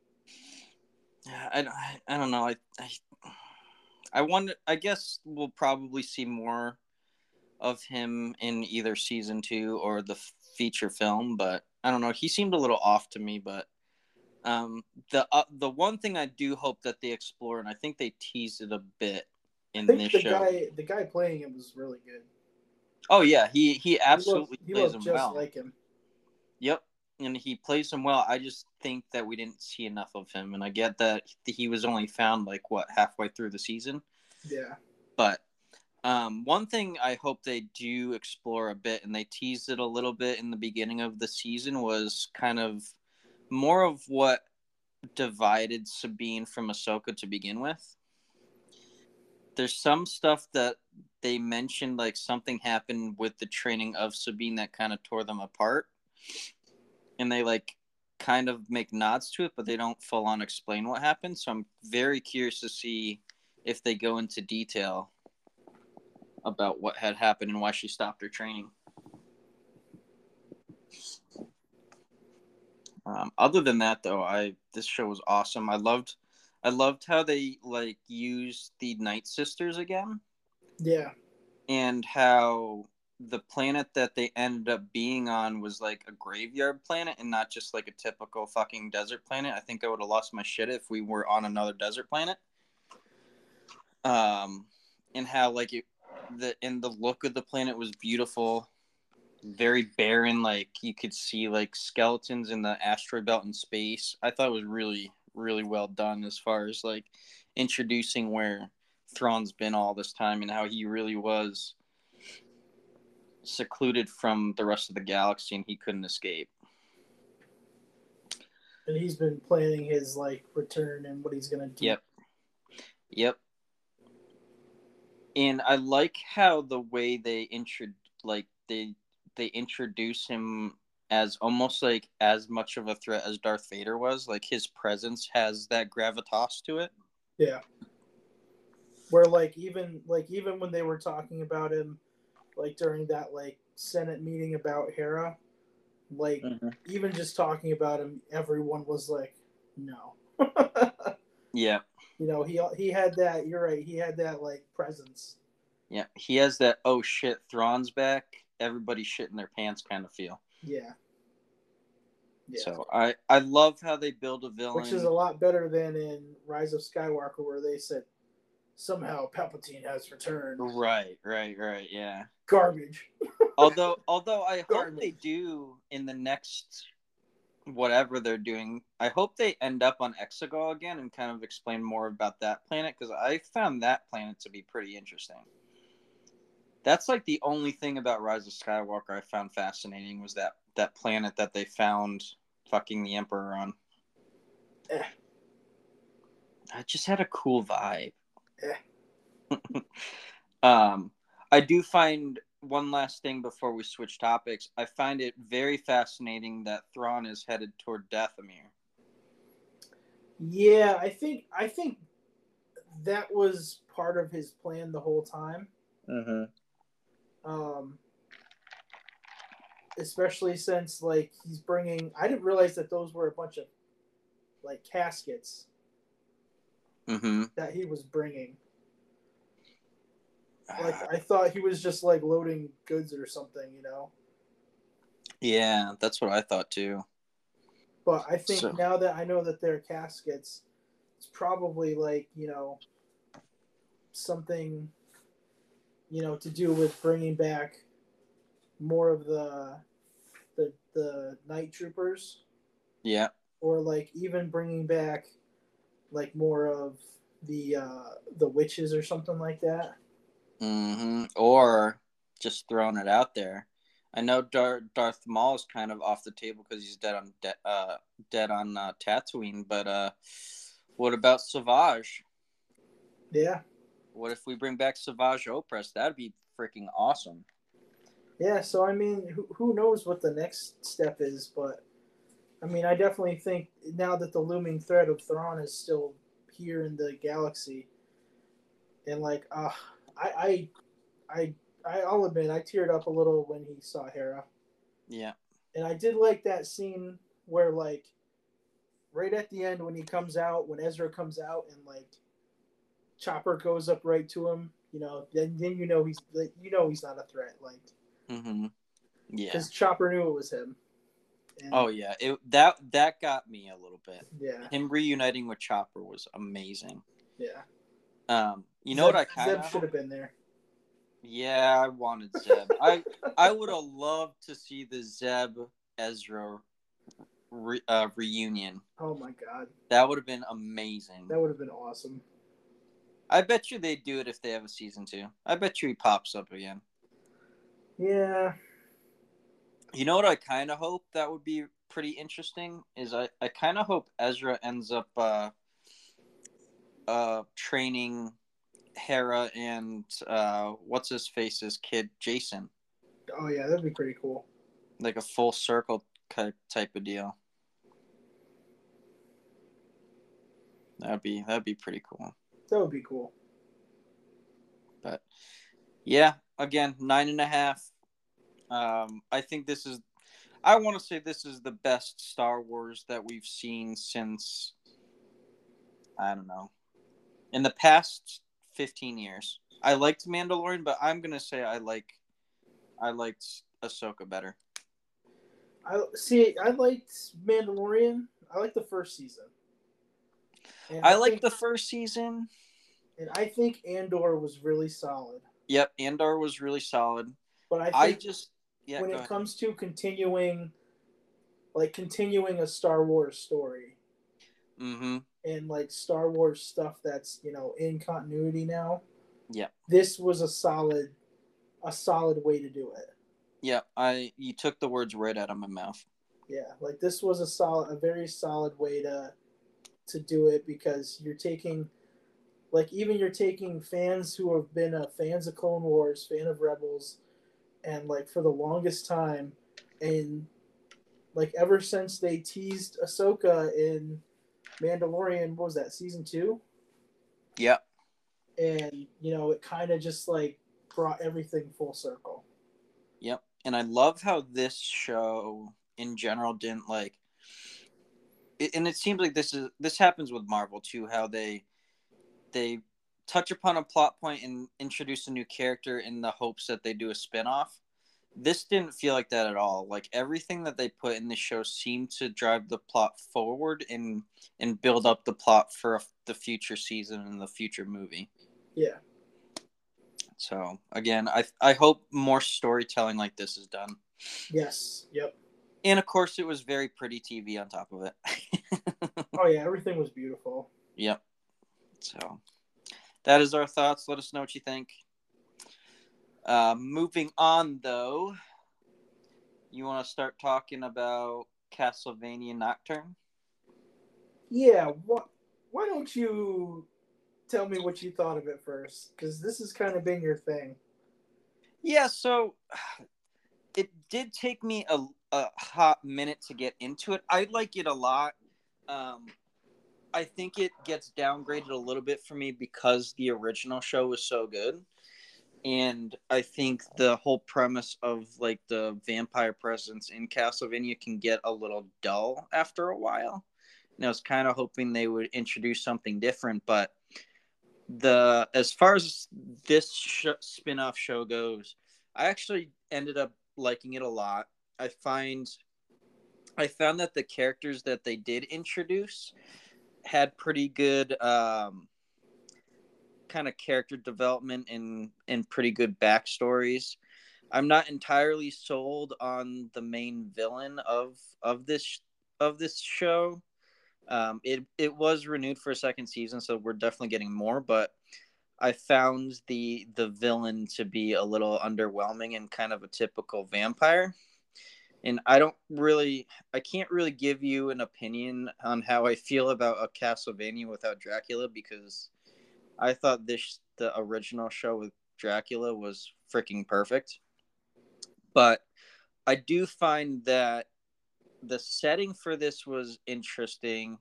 I, I, I don't know. I, I, I wonder. I guess we'll probably see more of him in either season two or the feature film, but I don't know. He seemed a little off to me, but um, the uh, the one thing I do hope that they explore, and I think they teased it a bit I in think this the show. guy, the guy playing him was really good. Oh yeah, he he He looked, absolutely he plays looked him just well. like him. Yep, and he plays him well. I just think that we didn't see enough of him, and I get that he was only found like what halfway through the season. Yeah. But um, one thing I hope they do explore a bit, and they teased it a little bit in the beginning of the season, was kind of more of what divided Sabine from Ahsoka to begin with. There's some stuff that they mentioned, like something happened with the training of Sabine that kind of tore them apart, and they like kind of make nods to it, but they don't full on explain what happened. So I'm very curious to see if they go into detail about what had happened and why she stopped her training. Um, other than that, though, I this show was awesome. I loved, I loved how they like used the Night Sisters again. Yeah. And how the planet that they ended up being on was like a graveyard planet and not just like a typical fucking desert planet. I think I would have lost my shit if we were on another desert planet. Um, and how like it, the and the look of the planet was beautiful, very barren. Like you could see like skeletons in the asteroid belt in space. I thought it was really really well done as far as like introducing where Thrawn's been all this time and how he really was secluded from the rest of the galaxy and he couldn't escape. And he's been planning his like return and what he's gonna do. Yep. Yep. And I like how the way they intro like they they introduce him as almost like as much of a threat as Darth Vader was. Like his presence has that gravitas to it. Yeah. Where like even like even when they were talking about him, like during that like Senate meeting about Hera, like mm-hmm. even just talking about him, everyone was like, no. Yeah. You know, he he had that. You're right. He had that like presence. Yeah, he has that. Oh shit, Thrawn's back. Everybody shitting their pants kind of feel. Yeah. Yeah. So I I love how they build a villain, which is a lot better than in Rise of Skywalker, where they said somehow Palpatine has returned. Right, right, right. Yeah. Garbage. although, although I Garbage. hope they do in the next whatever they're doing. I hope they end up on Exegol again and kind of explain more about that planet, because I found that planet to be pretty interesting. That's like the only thing about Rise of Skywalker I found fascinating was that that planet that they found fucking the Emperor on. Eh. I just had a cool vibe. Eh. um, I do find one last thing before we switch topics. I find it very fascinating that Thrawn is headed toward Dathomir. Yeah, I think I think that was part of his plan the whole time. Mm-hmm. Um, especially since like he's bringing. I didn't realize that those were a bunch of like caskets mm-hmm. that he was bringing. Like I thought he was just like loading goods or something, you know. Yeah, that's what I thought too. But I think so, now that I know that they're caskets, it's probably like, you know, something, you know, to do with bringing back more of the the the night troopers. Yeah. Or like even bringing back like more of the uh, the witches or something like that. Mm-hmm. Or just throwing it out there. I know Dar- Darth Maul is kind of off the table because he's dead on de- uh, dead on uh, Tatooine. But uh, what about Savage? Yeah. What if we bring back Savage Opress? That'd be freaking awesome. Yeah. So I mean, who who knows what the next step is? But I mean, I definitely think now that the looming threat of Thrawn is still here in the galaxy, and like, uh, I I I I'll admit I teared up a little when he saw Hera. Yeah. And I did like that scene where, like, right at the end when he comes out, when Ezra comes out, and like Chopper goes up right to him. You know, then then you know he's you know he's not a threat. Like, mm-hmm. Yeah, because Chopper knew it was him. And, oh yeah, it that that got me a little bit. Yeah. Him reuniting with Chopper was amazing. Yeah. Um, you know Zeb, what I kind of Zeb should have been there. Yeah, I wanted Zeb. I I would have loved to see the Zeb Ezra re, uh, reunion. Oh my god, that would have been amazing. That would have been awesome. I bet you they'd do it if they have a season two. I bet you he pops up again. Yeah. You know what I kind of hope that would be pretty interesting is I, I kind of hope Ezra ends up uh, uh, training Hera and uh, what's his face's kid, Jason. Oh yeah, that'd be pretty cool. Like a full circle type of deal. That'd be that'd be pretty cool. That would be cool. But yeah, again, nine and a half. Um, I think this is. I want to say this is the best Star Wars that we've seen since. I don't know. In the past fifteen years, I liked Mandalorian, but I'm gonna say I like. I liked Ahsoka better. I see. I liked Mandalorian. I liked the first season. And I, I liked the first season. And I think Andor was really solid. Yep, Andor was really solid. But I think I just yeah, when it ahead. comes to continuing, like continuing a Star Wars story, mm-hmm. and like Star Wars stuff that's, you know, in continuity now. Yeah, this was a solid, a solid way to do it. Yeah, I you took the words right out of my mouth. Yeah, like this was a solid, a very solid way to to do it, because you're taking, like, even you're taking fans who have been uh, fans of Clone Wars, fan of Rebels, and like for the longest time, and like ever since they teased Ahsoka in Mandalorian, what was that, season two? Yep. And you know, it kind of just like brought everything full circle. Yep. And I love how this show in general didn't like it, and it seems like this is this happens with Marvel too, how they they touch upon a plot point and introduce a new character in the hopes that they do a spin-off. This didn't feel like that at all. Like everything that they put in the show seemed to drive the plot forward and and build up the plot for a, the future season and the future movie. Yeah. So again, I I hope more storytelling like this is done. Yes. Yep. And of course, it was very pretty T V on top of it. Oh yeah, everything was beautiful. Yep. So that is our thoughts. Let us know what you think. Uh, moving on, though, you want to start talking about Castlevania Nocturne? Yeah. What? Why don't you tell me what you thought of it first? Because this has kind of been your thing. Yeah. So it did take me a, a hot minute to get into it. I like it a lot. Um, I think it gets downgraded a little bit for me because the original show was so good. And I think the whole premise of like the vampire presence in Castlevania can get a little dull after a while. And I was kind of hoping they would introduce something different, but the as far as this sh- spin-off show goes, I actually ended up liking it a lot. I find I found that the characters that they did introduce had pretty good um, kind of character development and and pretty good backstories. I'm not entirely sold on the main villain of of this of this show. Um, it it was renewed for a second season, so we're definitely getting more. But I found the the villain to be a little underwhelming and kind of a typical vampire. And I don't really, I can't really give you an opinion on how I feel about a Castlevania without Dracula because I thought this the original show with Dracula was freaking perfect. But I do find that the setting for this was interesting.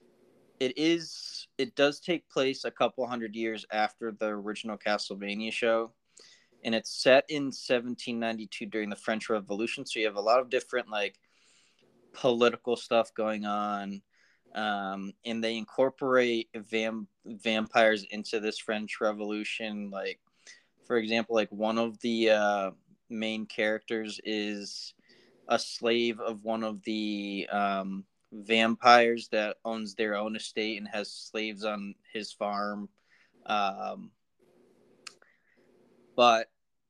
It is it does take place a couple hundred years after the original Castlevania show, and it's set in seventeen ninety-two during the French Revolution, so you have a lot of different like political stuff going on. Um, and they incorporate vam- vampires into this French Revolution. Like, for example, like one of the uh, main characters is a slave of one of the um, vampires that owns their own estate and has slaves on his farm. Um, but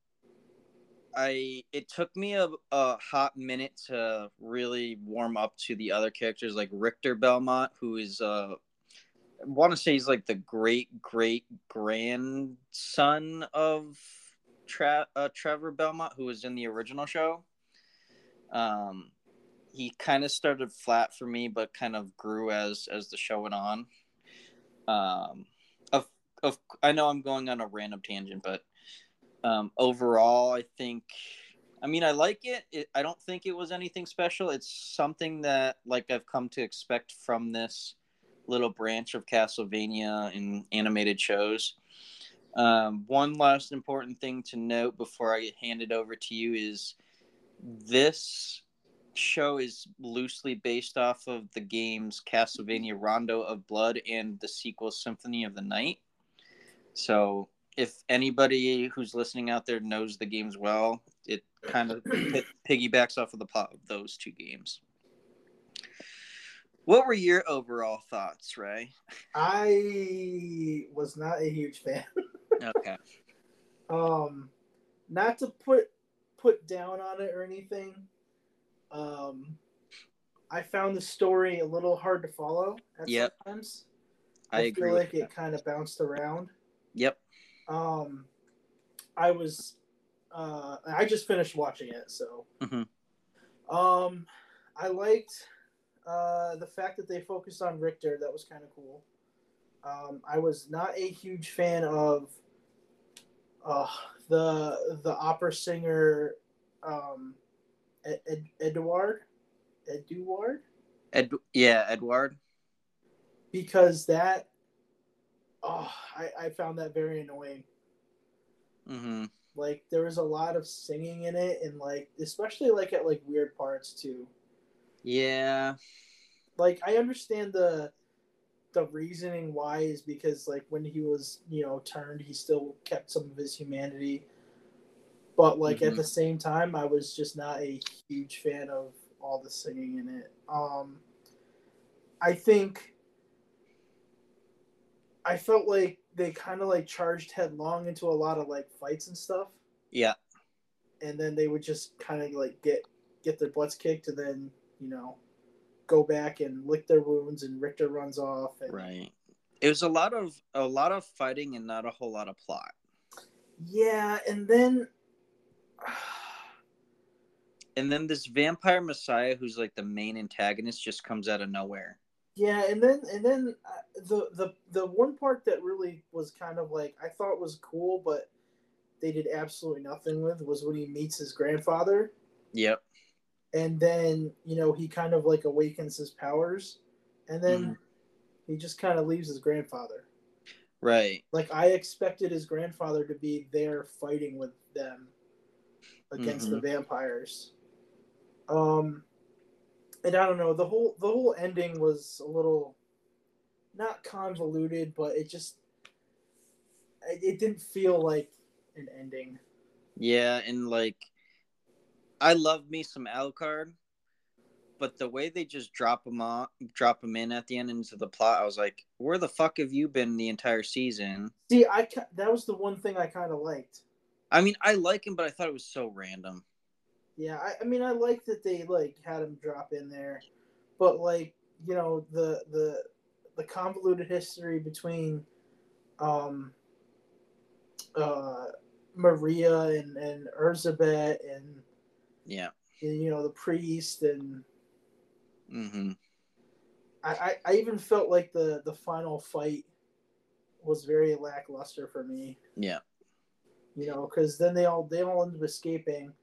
I it took me a, a hot minute to really warm up to the other characters like Richter Belmont, who is uh I want to say he's like the great great grandson of Tra- uh, Trevor Belmont, who was in the original show. Um, he kind of started flat for me, but kind of grew as as the show went on. Um, of of I know I'm going on a random tangent, but um, overall, I think. I mean, I like it. it. I don't think it was anything special. It's something that like I've come to expect from this little branch of Castlevania in animated shows. Um, one last important thing to note before I hand it over to you is this show is loosely based off of the games Castlevania Rondo of Blood and the sequel Symphony of the Night. So if anybody who's listening out there knows the games well, it kind of p- piggybacks off of the plot of those two games. What were your overall thoughts, Ray? I was not a huge fan. Okay. Um, not to put put down on it or anything. Um, I found the story a little hard to follow at Yep. sometimes. I, I agree feel with like that. it kind of bounced around. Yep. Um, I was, uh, I just finished watching it, so. Mm-hmm. Um, I liked uh, the fact that they focused on Richter. That was kind of cool. Um, I was not a huge fan of uh, the the opera singer um, Ed, Ed, Edouard. Edward. Ed, yeah, Edward. Because that, oh, I, I found that very annoying. Mm-hmm. Like there was a lot of singing in it, and like especially like at like weird parts too. Yeah. Like I understand the the reasoning why is because like when he was you know turned, he still kept some of his humanity, but like Mm-hmm. at the same time, I was just not a huge fan of all the singing in it. Um, I think I felt like they kind of like charged headlong into a lot of like fights and stuff, Yeah. and then they would just kind of like get get their butts kicked, and then you know go back and lick their wounds, and Richter runs off. And Right. It was a lot of a lot of fighting and not a whole lot of plot. yeah, and then And then this vampire messiah, who's like the main antagonist, just comes out of nowhere. yeah, and then and then uh, the the the one part that really was kind of like I thought was cool, but they did absolutely nothing with was when he meets his grandfather. Yep. And then you know he kind of like awakens his powers, and then mm-hmm. he just kind of leaves his grandfather. Right. Like I expected his grandfather to be there fighting with them against mm-hmm. the vampires. Um, and I don't know, the whole the whole ending was a little not convoluted, but it just it, it didn't feel like an ending. Yeah, and like I love me some Alucard, but the way they just drop him off, drop him in at the end into the plot, I was like, where the fuck have you been the entire season? See, I that was the one thing I kind of liked. I mean, I like him, but I thought it was so random. Yeah, I, I mean, I like that they like had him drop in there, but like you know the the the convoluted history between um uh Maria and and Elizabeth and Yeah. and, you know the priest and mm-hmm. I, I I even felt like the the final fight was very lackluster for me. Yeah. You know, because then they all they all end up escaping,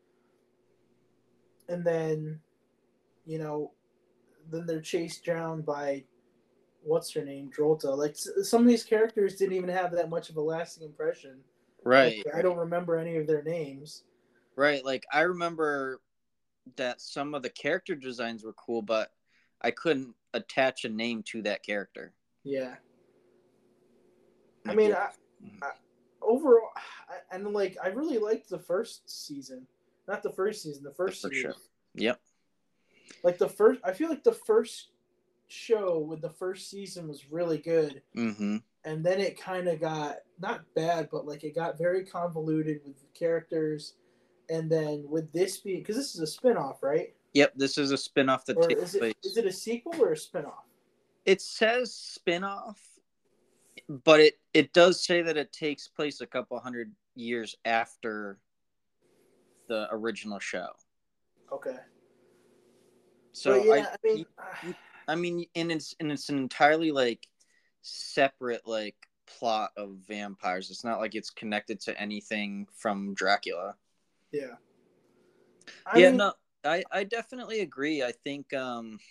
and then you know then they're chased down by what's her name, Drolta. Like some of these characters didn't even have that much of a lasting impression. Right. Like, I don't remember any of their names. Right. Like I remember that some of the character designs were cool, but I couldn't attach a name to that character. Yeah. Like, I mean, I, I, overall, I, and like I really liked the first season. Not the first season, the first the first season. show. Yep. Like the first, I feel like the first show with the first season was really good. Mm-hmm. And then it kind of got not bad, but like it got very convoluted with the characters. And then with this being, because this is a spin-off, right? Yep, this is a spin-off that or takes is it place. is it a sequel or a spin-off? It says spin-off, but it it does say that it takes place a couple hundred years after the original show. Okay. So but yeah, I, I mean, you, I mean, and it's and it's an entirely like separate like plot of vampires. It's not like it's connected to anything from Dracula. Yeah. I yeah, mean, no, I I definitely agree. I think um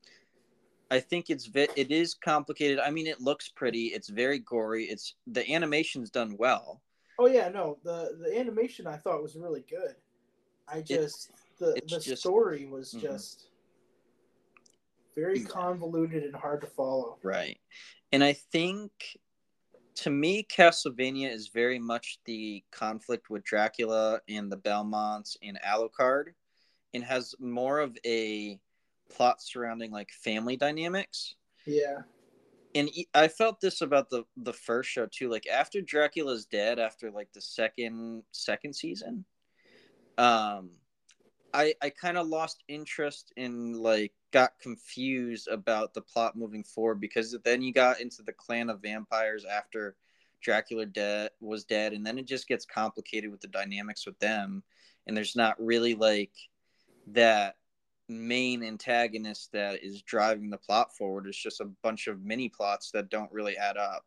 I think it's it is complicated. I mean, it looks pretty. It's very gory. It's the animation's done well. oh yeah, no, the the animation I thought was really good. I just It's the it's the just story was mm-hmm. just very convoluted and hard to follow. Right. And I think to me, Castlevania is very much the conflict with Dracula and the Belmonts and Alucard, and has more of a plot surrounding like family dynamics. Yeah. And I felt this about the the first show too. Like after Dracula's dead, after like the second second season, um, I I kind of lost interest in like got confused about the plot moving forward, because then you got into the clan of vampires after Dracula dead was dead, and then it just gets complicated with the dynamics with them, and there's not really like that main antagonist that is driving the plot forward. It's just a bunch of mini plots that don't really add up.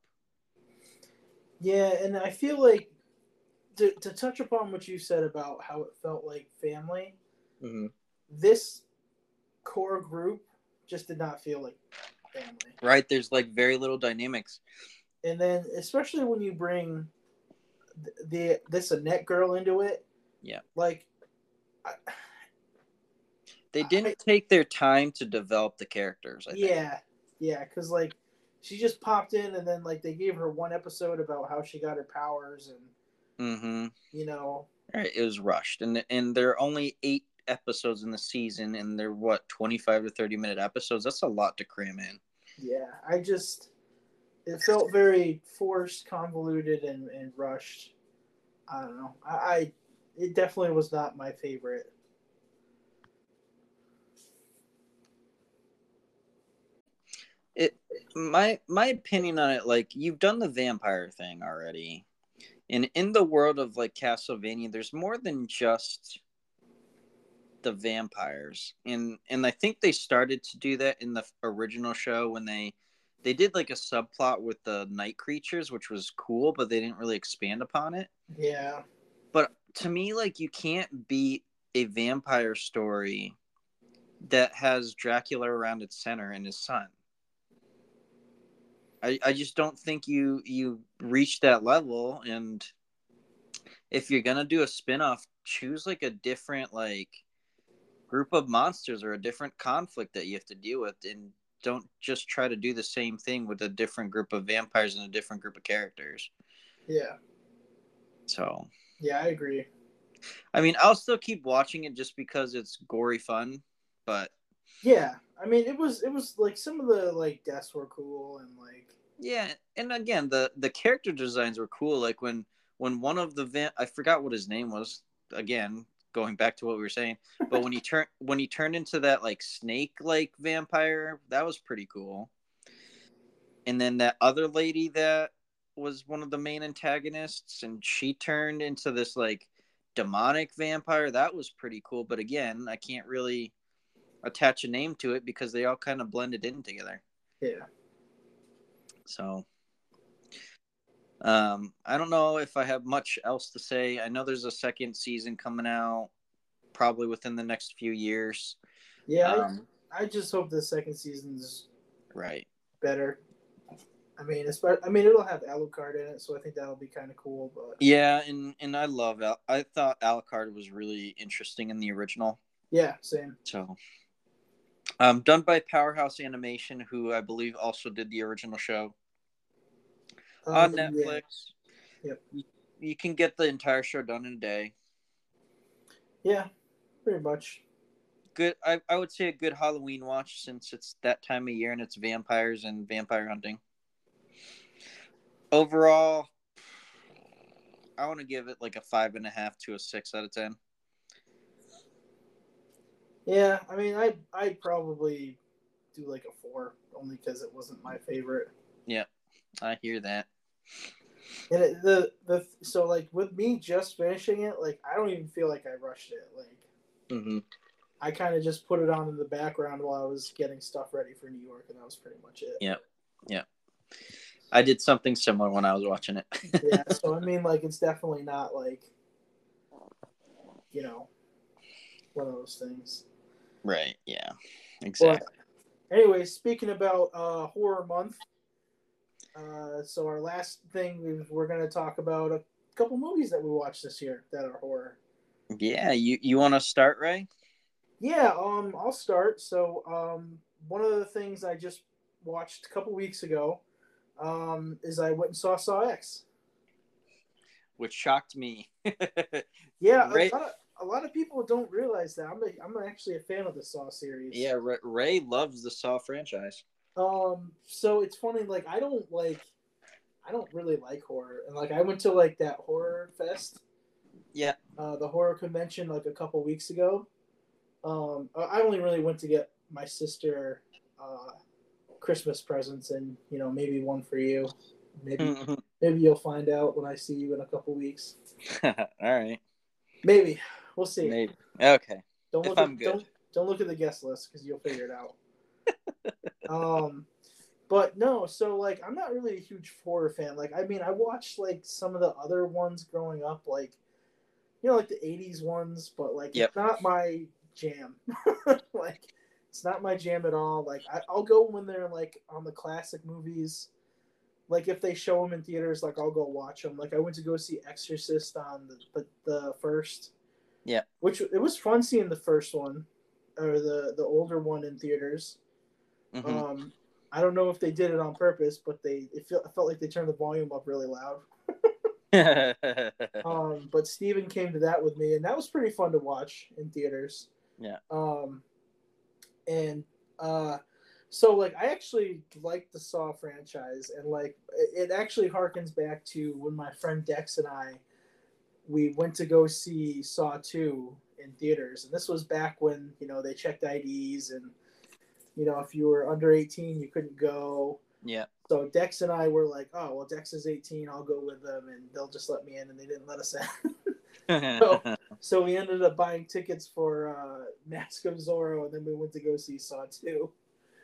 Yeah, and I feel like to, to touch upon what you said about how it felt like family, mm-hmm. this core group just did not feel like family. Right. There's like very little dynamics. And then, especially when you bring the, the this Annette girl into it, yeah, like I, they didn't I, take their time to develop the characters. I yeah, think. yeah, because like she just popped in, and then like they gave her one episode about how she got her powers, and mm-hmm. you know, right, it was rushed, and and there are only eight episodes in the season, and they're what twenty-five to thirty minute episodes. That's a lot to cram in. Yeah, I just it felt very forced, convoluted, and, and rushed. I don't know. I, I it definitely was not my favorite. It my my opinion on it, like you've done the vampire thing already, and in the world of like Castlevania, there's more than just the vampires, and and I think they started to do that in the original show when they they did like a subplot with the night creatures, which was cool, but they didn't really expand upon it. Yeah. But to me, like you can't beat a vampire story that has Dracula around its center and his son. I, I just don't think you you reach that level, and if you're gonna do a spin-off, choose like a different like group of monsters or a different conflict that you have to deal with, and don't just try to do the same thing with a different group of vampires and a different group of characters. Yeah. So Yeah, I agree. I mean, I'll still keep watching it just because it's gory fun, but yeah, I mean, it was it was like some of the like deaths were cool and like yeah, and again, the the character designs were cool. Like when when one of the va- I forgot what his name was. Again, going back to what we were saying, but when he turned when he turned into that like snake like vampire, that was pretty cool. And then that other lady that was one of the main antagonists, and she turned into this like demonic vampire. That was pretty cool. But again, I can't really attach a name to it because they all kind of blended in together. Yeah. So, um, I don't know if I have much else to say. I know there's a second season coming out probably within the next few years. Yeah, Um, I, I just hope the second season's right. better. I mean, I mean, it'll have Alucard in it, so I think that'll be kind of cool. But yeah, and and I love Al- I thought Alucard was really interesting in the original. Yeah, same. So, um, done by Powerhouse Animation, who I believe also did the original show Um, on Netflix. Yeah. Yep. You, you can get the entire show done in a day. Yeah, pretty much. Good. I, I would say a good Halloween watch since it's that time of year and it's vampires and vampire hunting. Overall, I want to give it like a five and a half to a six out of ten. Yeah, I mean, I I probably do like a four only because it wasn't my favorite. Yeah, I hear that. And it, the the so like with me just finishing it, like I don't even feel like I rushed it. Like, mm-hmm. I kind of just put it on in the background while I was getting stuff ready for New York, and that was pretty much it. Yeah, yeah. I did something similar when I was watching it. Yeah, so I mean, like, it's definitely not like, you know, one of those things. Right. Yeah. Exactly. But anyway, speaking about uh, horror month, uh, so our last thing we're going to talk about a couple movies that we watched this year that are horror. Yeah, you you want to start, Ray? Yeah, um, I'll start. So, um, one of the things I just watched a couple weeks ago, um, is I went and saw Saw X, which shocked me. yeah, Ray, a lot, of, a lot of people don't realize that I'm a, I'm actually a fan of the Saw series. Yeah, Ray, Ray loves the Saw franchise. Um, so it's funny, like I don't like, I don't really like horror, and like I went to like that horror fest, yeah, uh, the horror convention like a couple weeks ago. Um, I only really went to get my sister uh, Christmas presents, and you know maybe one for you. Maybe maybe you'll find out when I see you in a couple weeks. All right. Maybe we'll see. Maybe okay. Don't if look I'm at, good. Don't don't look at the guest list because you'll figure it out. um, but no, so like I'm not really a huge horror fan. Like I mean, I watched like some of the other ones growing up, like you know, like the eighties ones, but like yep. it's not my jam. Like It's not my jam at all. Like I, I'll go when they're like on the classic movies. Like if they show them in theaters, like I'll go watch them. Like I went to go see Exorcist on the the, the first. Yeah. Which it was fun seeing the first one, or the the older one in theaters. Mm-hmm. Um, I don't know if they did it on purpose, but they it felt it felt like they turned the volume up really loud. um, but Steven came to that with me, and that was pretty fun to watch in theaters. Yeah. Um, and uh, so like I actually like the Saw franchise, and like it, it actually harkens back to when my friend Dex and I we went to go see Saw two in theaters, and this was back when you know they checked I Ds, and you know if you were under eighteen you couldn't go. Yeah. So Dex and I were like, oh, well, Dex is eighteen. I'll go with them, and they'll just let me in, and they didn't let us in. so, so we ended up buying tickets for uh, Mask of Zorro, and then we went to go see Saw two.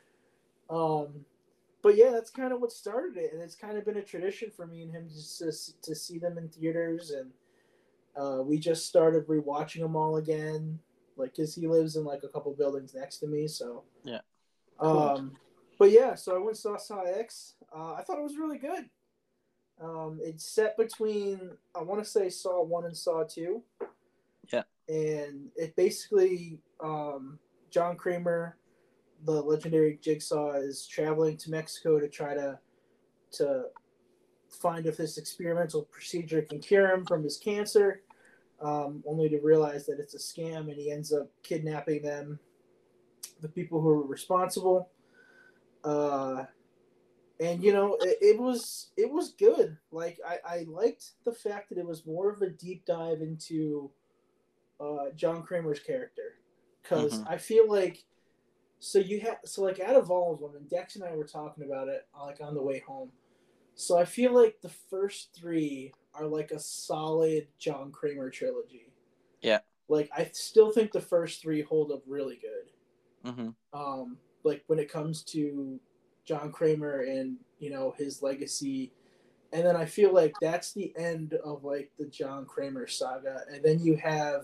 Um, but yeah, that's kind of what started it, and it's kind of been a tradition for me and him just to, to see them in theaters, and uh, we just started rewatching them all again, like, because he lives in, like, a couple buildings next to me, so. Yeah. Cool. Um, But yeah, so I went and saw Saw X. Uh, I thought it was really good. Um, it's set between, I want to say, Saw one and Saw two. Yeah. And it basically, um, John Kramer, the legendary Jigsaw, is traveling to Mexico to try to to find if this experimental procedure can cure him from his cancer, um, only to realize that it's a scam, and he ends up kidnapping them, the people who are responsible. Uh, and you know, it, it was it was good. Like I, I liked the fact that it was more of a deep dive into uh, John Kramer's character, because mm-hmm. I feel like so you have so like out of all of them, and Dex and I were talking about it like on the way home. So I feel like the first three are like a solid John Kramer trilogy. Yeah. Like I still think the first three hold up really good. Mm-hmm. Um. Like when it comes to John Kramer and, you know, his legacy. And then I feel like that's the end of like the John Kramer saga. And then you have,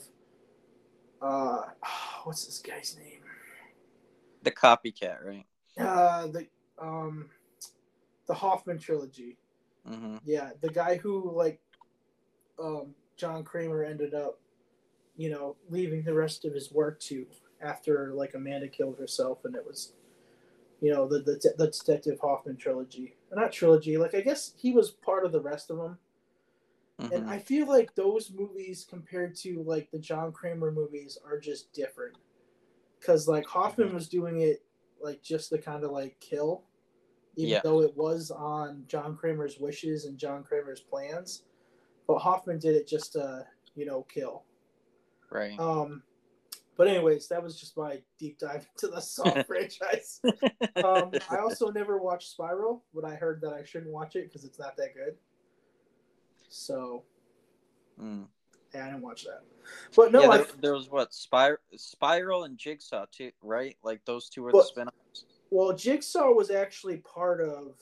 uh, what's this guy's name? The copycat, right? Uh, the, um, the Hoffman trilogy. Mm-hmm. Yeah. The guy who like, um, John Kramer ended up, you know, leaving the rest of his work to. After like Amanda killed herself, and it was, you know, the the, the Detective Hoffman trilogy, not trilogy. Like I guess he was part of the rest of them, mm-hmm. and I feel like those movies compared to like the John Kramer movies are just different, because like Hoffman mm-hmm. was doing it like just to kind of like kill, even yeah. though it was on John Kramer's wishes and John Kramer's plans, but Hoffman did it just to, you know, kill. Right. Um. But anyways, that was just my deep dive into the Saw franchise. Um, I also never watched Spiral, but I heard that I shouldn't watch it because it's not that good. So, mm. yeah, I didn't watch that. But no, yeah, I, there, there was what Spir- Spiral and Jigsaw too, right? Like those two were but, the spin-offs. Well, Jigsaw was actually part of,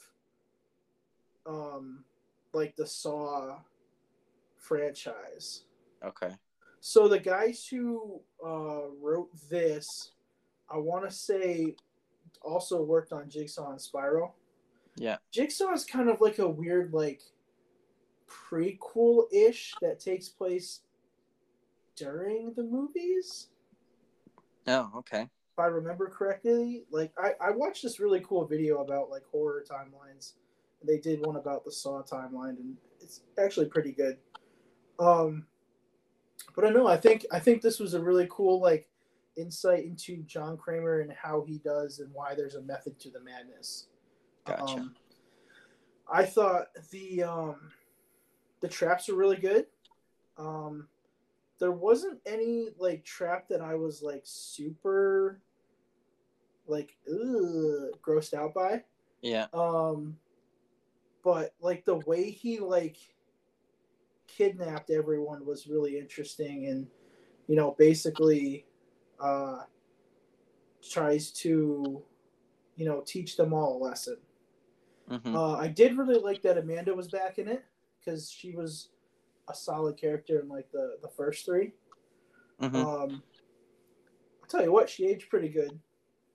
um, like the Saw franchise. Okay. So the guys who uh, wrote this, I want to say, also worked on Jigsaw and Spiral. Yeah. Jigsaw is kind of like a weird, like, prequel-ish that takes place during the movies. Oh, okay. If I remember correctly. Like, I, I watched this really cool video about, like, horror timelines. They did one about the Saw timeline, and it's actually pretty good. Um... But I know I think I think this was a really cool like insight into John Kramer and how he does and why there's a method to the madness. Gotcha. Um, I thought the um, the traps were really good. Um, there wasn't any like trap that I was like super like ugh, grossed out by. Yeah. Um, but like the way he like kidnapped everyone was really interesting, and you know basically uh tries to you know teach them all a lesson. Mm-hmm. uh I did really like that Amanda was back in it, because she was a solid character in like the the first three. Mm-hmm. um I'll tell you what, she aged pretty good.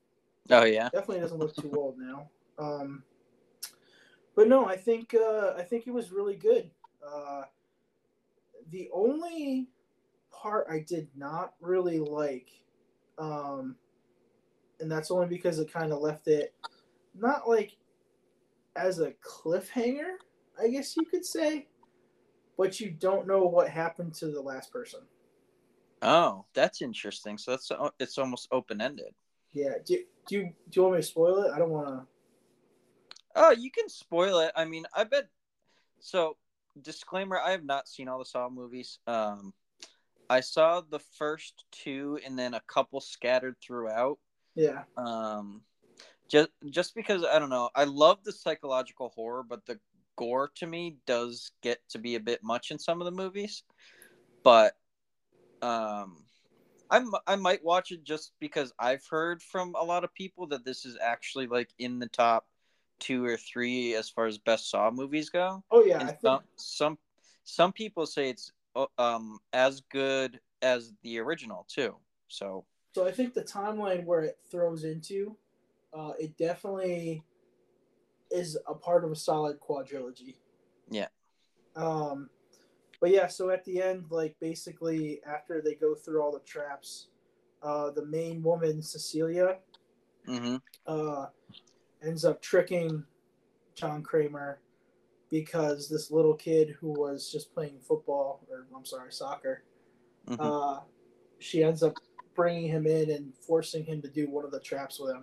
Oh yeah. Definitely doesn't look too old now. Um, but no, I think uh, I think it was really good. Uh, the only part I did not really like, um, and that's only because it kind of left it not like as a cliffhanger, I guess you could say, but you don't know what happened to the last person. Oh, that's interesting. So that's it's almost open ended. Yeah. Do, do you do you want me to spoil it? I don't want to. Oh, you can spoil it. I mean, I bet. So, disclaimer: I have not seen all the Saw movies. Um, I saw the first two, and then a couple scattered throughout. Yeah. Um, just just because I don't know, I love the psychological horror, but the gore to me does get to be a bit much in some of the movies. But um, I I might watch it just because I've heard from a lot of people that this is actually like in the top two or three as far as best Saw movies go, Oh yeah, and I think some some some people say it's um as good as the original too. So so. I think the timeline where it throws into, uh, it definitely is a part of a solid quadrilogy. yeah. Um, but yeah, so at the end, like basically after they go through all the traps, uh, the main woman Cecilia Mm-hmm. uh, ends up tricking John Kramer because this little kid who was just playing football, or I'm sorry, soccer, Mm-hmm. uh, she ends up bringing him in and forcing him to do one of the traps with him.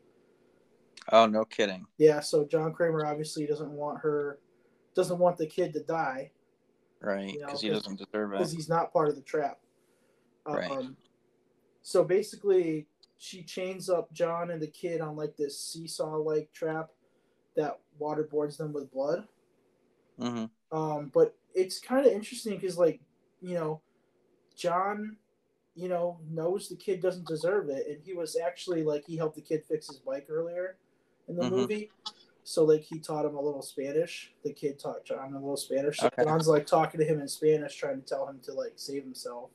Oh, no kidding. Yeah, so John Kramer obviously doesn't want her, doesn't want the kid to die, Right, you because know, he doesn't deserve it. because he's not part of the trap. Right. Um, so basically, she chains up John and the kid on like this seesaw like trap that waterboards them with blood. Mm-hmm. Um, but it's kind of interesting because, like, you know, John, you know, knows the kid doesn't deserve it, and he was actually like he helped the kid fix his bike earlier in the Mm-hmm. movie. So like he taught him a little Spanish. The kid taught John a little Spanish. So Okay. John's like talking to him in Spanish, trying to tell him to like save himself.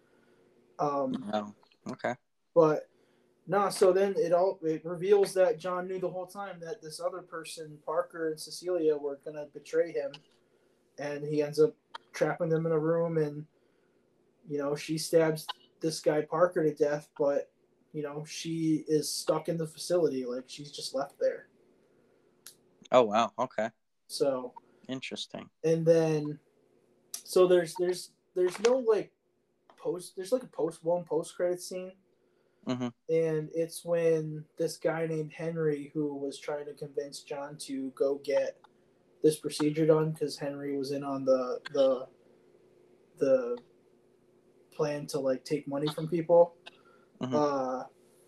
Um, Oh, okay. but no, so then it all it reveals that John knew the whole time that this other person, Parker and Cecilia, were gonna betray him, and he ends up trapping them in a room, and you know she stabs this guy Parker to death, but you know she is stuck in the facility, like she's just left there. Oh, wow. Okay. So Interesting. and then so there's there's there's no like post there's like a post one post credit scene, Mm-hmm. and it's when this guy named Henry, who was trying to convince John to go get this procedure done because Henry was in on the the the plan to like take money from people. Mm-hmm. Uh,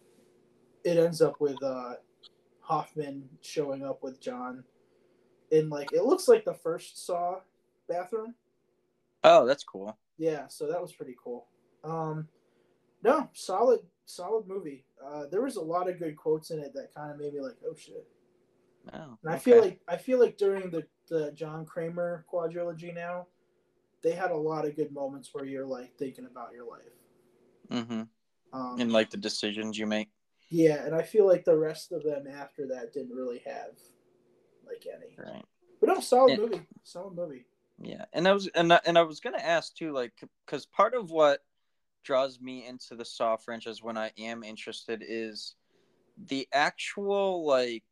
it ends up with uh, Hoffman showing up with John in like it looks like the first Saw bathroom. Oh, that's cool. Yeah, so that was pretty cool. Um, no, solid solid movie. Uh, there was a lot of good quotes in it that kind of made me like, oh shit. Oh, And I okay. feel like I feel like during the the John Kramer quadrilogy now, they had a lot of good moments where you're like thinking about your life. Mm-hmm. Um, And like the decisions you make. yeah, and I feel like the rest of them after that didn't really have like any. Right. But no, solid And, movie, solid movie. yeah, and I was and I, and I was gonna ask too, like, because part of what draws me into the Saw franchise when I am interested is the actual like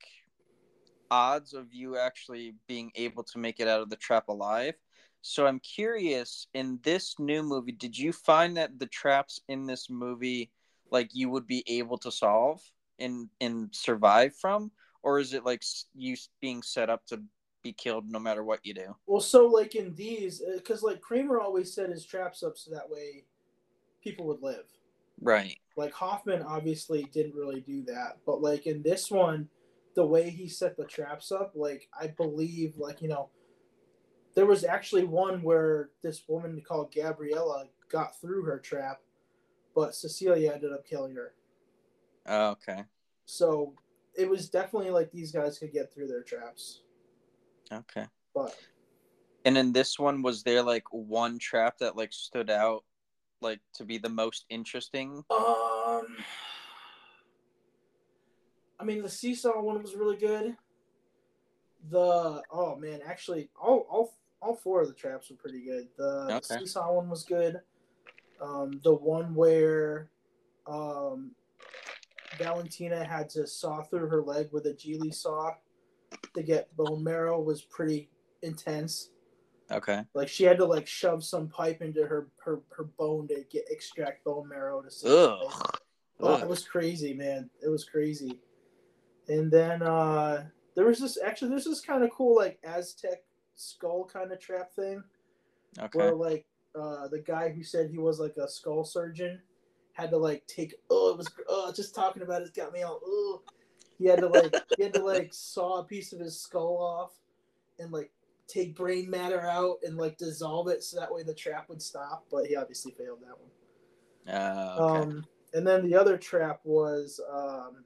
odds of you actually being able to make it out of the trap alive. So I'm curious, in this new movie, did you find that the traps in this movie like you would be able to solve and and survive from, or is it like you being set up to be killed no matter what you do? Well, so like in these, because like Kramer always set his traps up so that way people would live. Right. Like Hoffman obviously didn't really do that, but like in this one, the way he set the traps up, like I believe, like you know, there was actually one where this woman called Gabriella got through her trap, but Cecilia ended up killing her. Oh, okay. So it was definitely like these guys could get through their traps. Okay. But And in this one, was there like one trap that like stood out like to be the most interesting? um I mean, the seesaw one was really good. The oh man, actually, all all all four of the traps were pretty good. The, the Okay. seesaw one was good. Um, the one where um, Valentina had to saw through her leg with a Geely saw to get bone marrow was pretty intense. Okay. Like she had to like shove some pipe into her her, her bone to get extract bone marrow to save her life. Ugh. Oh, Ugh. it was crazy, man. It was crazy. And then uh, there was this actually there's this kind of cool like Aztec skull kind of trap thing Okay. where like uh, the guy who said he was like a skull surgeon had to like take oh it was oh just talking about it got me all oh he had to like he had to like saw a piece of his skull off and like take brain matter out and like dissolve it so that way the trap would stop, but he obviously failed that Uh, one. okay. Um, and then the other trap was um,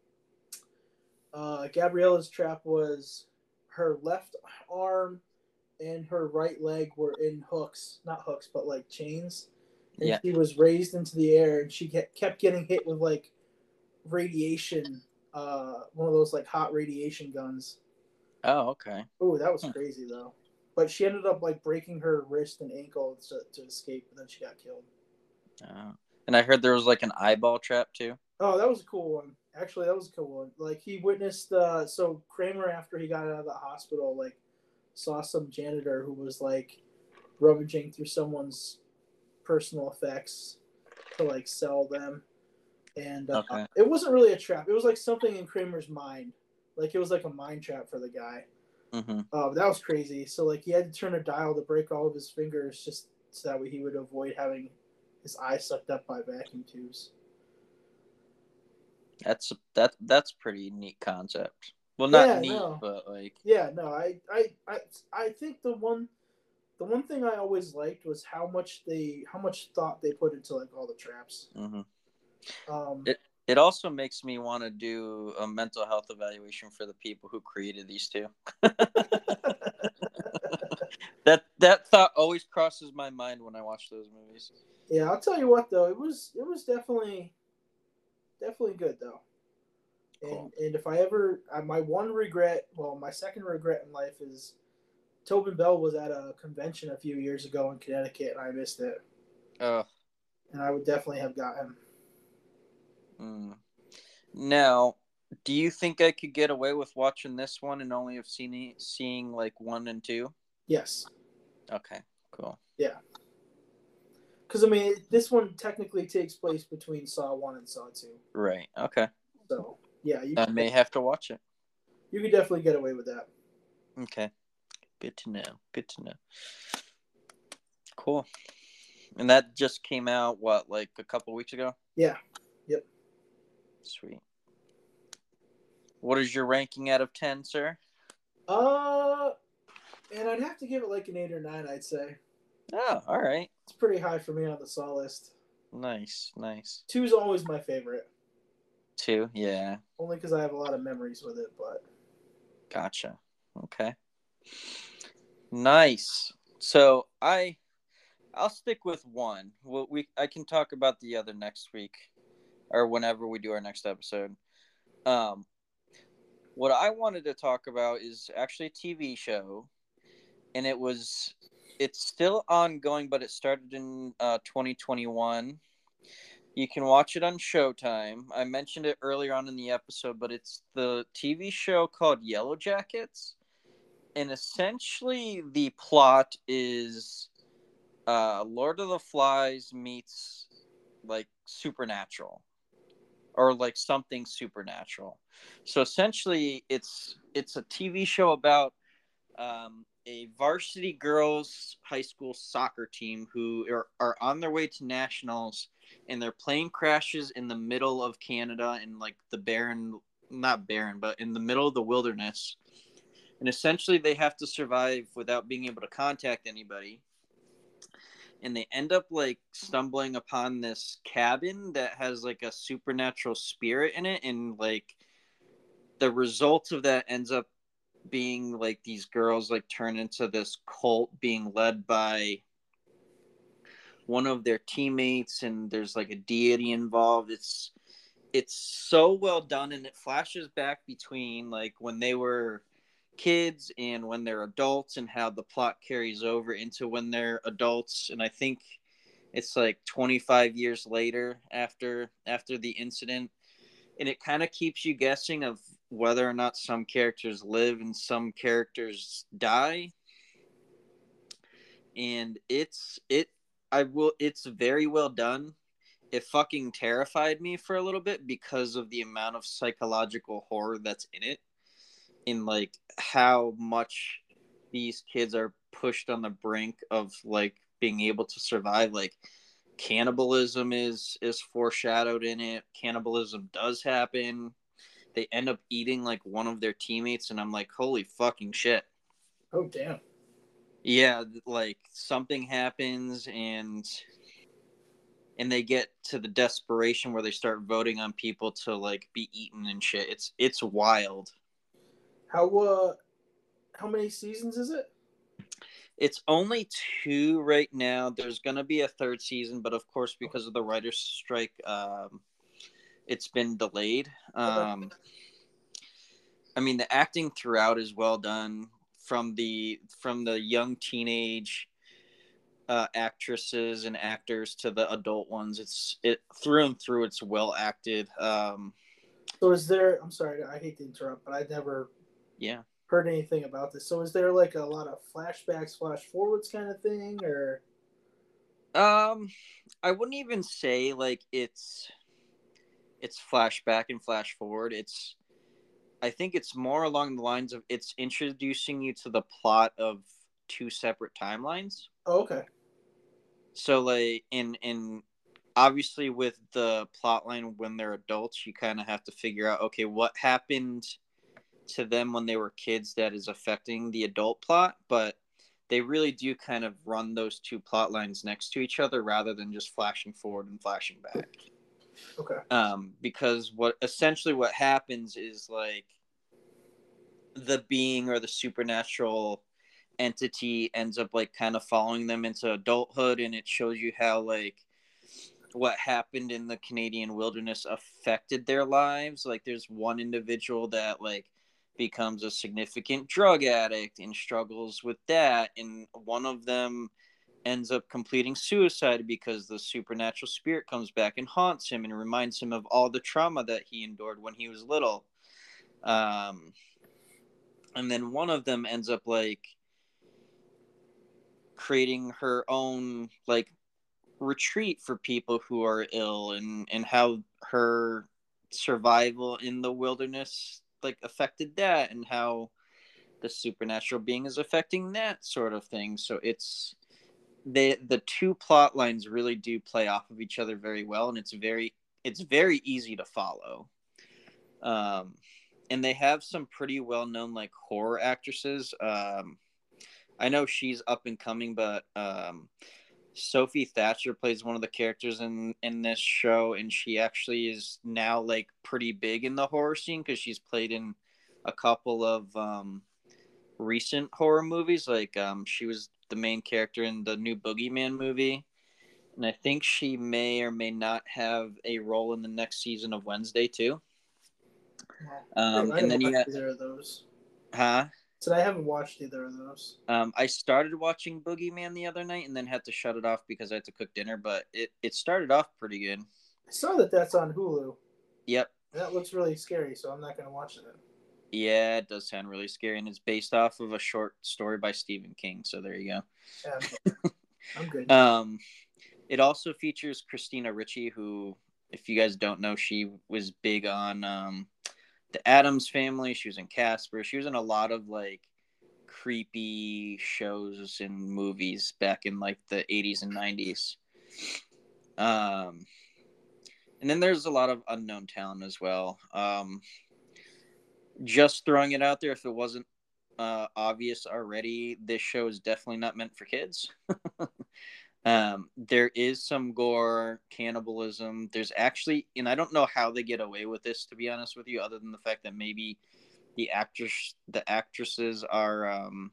uh, Gabriella's trap was her left arm and her right leg were in hooks, not hooks, but like chains. And Yeah. she was raised into the air and she kept getting hit with like radiation, uh, one of those like hot radiation guns. Oh, okay. Oh, that was Hmm. crazy though. But she ended up like breaking her wrist and ankle to, to escape, and then she got killed. Oh. And I heard there was like an eyeball trap too. Oh, that was a cool one. Actually, that was a cool one. Like he witnessed. Uh, so Kramer, after he got out of the hospital, like saw some janitor who was like rummaging through someone's personal effects to like sell them, and uh, Okay. it wasn't really a trap. It was like something in Kramer's mind. Like it was like a mind trap for the guy. Mm-hmm. Oh, that was crazy. So like he had to turn a dial to break all of his fingers just so that way he would avoid having his eye sucked up by vacuum tubes. That's that that's pretty neat concept. Well, not Yeah, neat, no. but like Yeah, no. I I I I think the one the one thing I always liked was how much they how much thought they put into like all the traps. mm-hmm. Um it. It also makes me want to do a mental health evaluation for the people who created these two. that that thought always crosses my mind when I watch those movies. Yeah, I'll tell you what though, it was it was definitely definitely good though. And Cool. and if I ever uh, my one regret, well, my second regret in life is Tobin Bell was at a convention a few years ago in Connecticut and I missed it. Uh, And I would definitely have got him. mm. Now, do you think I could get away with watching this one and only have seen seeing like one and two? Yes. Okay, cool. Yeah. Because I mean, this one technically takes place between Saw One and Saw Two. Right. Okay. So yeah, you I could, may have to watch it. you could definitely get away with that. Okay. Good to know. Good to know. Cool. And that just came out, what, like a couple weeks ago? Yeah. Yep. Sweet. What is your ranking out of ten, sir? Uh, and I'd have to give it like an eight or nine. I'd say. Oh, all right. It's pretty high for me on the Saw list. Nice, nice. Two's always my favorite. Two, yeah. Only because I have a lot of memories with it, but. Gotcha. Okay. Nice. So I, I'll stick with one. Well, we I can talk about the other next week, or whenever we do our next episode. Um, what I wanted to talk about is actually a T V show, and it was, it's still ongoing, but it started in uh, twenty twenty-one. You can watch it on Showtime. I mentioned it earlier on in the episode, but it's the T V show called Yellow Jackets. And essentially the plot is uh, Lord of the Flies meets like Supernatural or like something supernatural. So essentially it's it's a T V show about um, a varsity girls high school soccer team who are, are on their way to nationals, and their plane crashes in the middle of Canada in like the barren, not barren, but in the middle of the wilderness. And essentially they have to survive without being able to contact anybody. And they end up like stumbling upon this cabin that has like a supernatural spirit in it. And like the result of that ends up being like these girls like turn into this cult being led by one of their teammates, and there's like a deity involved. It's it's so well done, and it flashes back between like when they were kids and when they're adults, and how the plot carries over into when they're adults. And I think it's like twenty-five years later after after the incident, and it kind of keeps you guessing of whether or not some characters live and some characters die. And it's it I will it's very well done. It fucking terrified me for a little bit because of the amount of psychological horror that's in it, in like how much these kids are pushed on the brink of like being able to survive. Like cannibalism is is foreshadowed in it. Cannibalism does happen. They end up eating like one of their teammates, and I'm like, holy fucking shit. Oh damn. Yeah, like something happens, and and they get to the desperation where they start voting on people to like be eaten and shit. It's it's wild. How uh how many seasons is it? It's only two right now. There's gonna be a third season, but of course, because of the writers' strike, um, it's been delayed. Um, I mean, the acting throughout is well done, from the from the young teenage uh, actresses and actors to the adult ones. It's it through and through. It's well acted. Um, So is there? I'm sorry, I hate to interrupt, but I never yeah. heard anything about this. So is there like a lot of flashbacks, flash forwards kind of thing, or? Um, I wouldn't even say like it's it's flashback and flash forward. It's I think it's more along the lines of it's introducing you to the plot of two separate timelines. Oh, okay. So like in in obviously with the plot line when they're adults, you kind of have to figure out, okay, what happened to them when they were kids that is affecting the adult plot, but they really do kind of run those two plot lines next to each other rather than just flashing forward and flashing back. Okay. Um, because what essentially what happens is like the being or the supernatural entity ends up like kind of following them into adulthood, and it shows you how like what happened in the Canadian wilderness affected their lives. Like there's one individual that like becomes a significant drug addict and struggles with that, and one of them ends up completing suicide because the supernatural spirit comes back and haunts him and reminds him of all the trauma that he endured when he was little. Um, and then one of them ends up like creating her own like retreat for people who are ill, and and how her survival in the wilderness like affected that, and how the supernatural being is affecting that sort of thing. So it's they the two plot lines really do play off of each other very well, and it's very it's very easy to follow. Um, and they have some pretty well known like horror actresses. Um, I know she's up and coming, but um, Sophie Thatcher plays one of the characters in in this show, and she actually is now like pretty big in the horror scene because she's played in a couple of um, recent horror movies. Like um, she was the main character in the new Boogeyman movie, and I think she may or may not have a role in the next season of Wednesday too. I, Um, I and haven't then you watched got, either of those. huh? So I haven't watched either of those. Um, I started watching Boogeyman the other night and then had to shut it off because I had to cook dinner, but it, it started off pretty good. I saw that that's on Hulu. Yep. That looks really scary, so I'm not going to watch it. Yeah, it does sound really scary, and it's based off of a short story by Stephen King, so there you go. Yeah, I'm good. Um, it also features Christina Ricci, who, if you guys don't know, she was big on um, the Addams Family. She was in Casper. She was in a lot of like creepy shows and movies back in like the eighties and nineties. Um, and then there's a lot of unknown talent as well. Um, just throwing it out there, if it wasn't uh, obvious already, this show is definitely not meant for kids. um, there is some gore, cannibalism. There's actually, and I don't know how they get away with this, to be honest with you, other than the fact that maybe the actress, the actresses are um,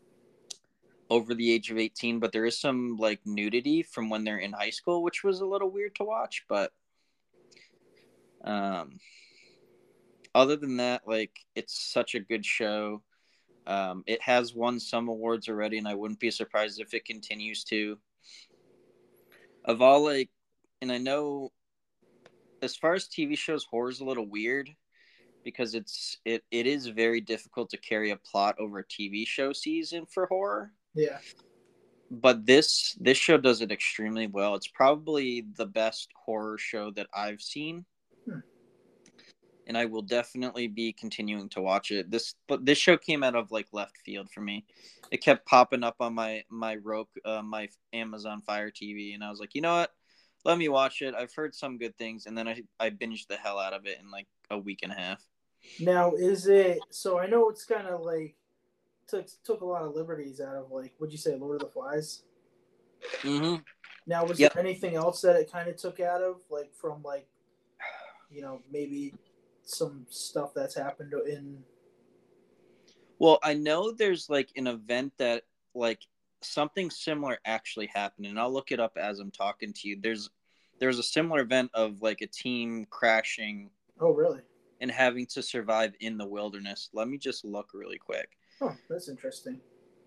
over the age of eighteen, but there is some like nudity from when they're in high school, which was a little weird to watch, but Um, other than that, like, it's such a good show. Um, it has won some awards already, and I wouldn't be surprised if it continues to. Of all, like, and I know as far as T V shows, horror is a little weird because it's it, it is very difficult to carry a plot over a T V show season for horror. Yeah. But this this show does it extremely well. It's probably the best horror show that I've seen. Hmm. And I will definitely be continuing to watch it. This but this show came out of like left field for me. It kept popping up on my my Roku, uh, my Amazon Fire T V, and I was like, you know what? Let me watch it. I've heard some good things, and then I I binged the hell out of it in like a week and a half. Now, is it so? I know it's kind of like took took a lot of liberties out of like, would you say, Lord of the Flies? Mm-hmm. Now, was Yep. there anything else that it kind of took out of, like from like, you know, maybe some stuff that's happened in? Well, I know there's like an event that like something similar actually happened, and I'll look it up as I'm talking to you. There's there's a similar event of like a team crashing Oh, really? and having to survive in the wilderness. Let me just look really quick. Oh, that's interesting.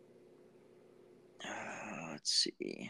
Uh, let's see.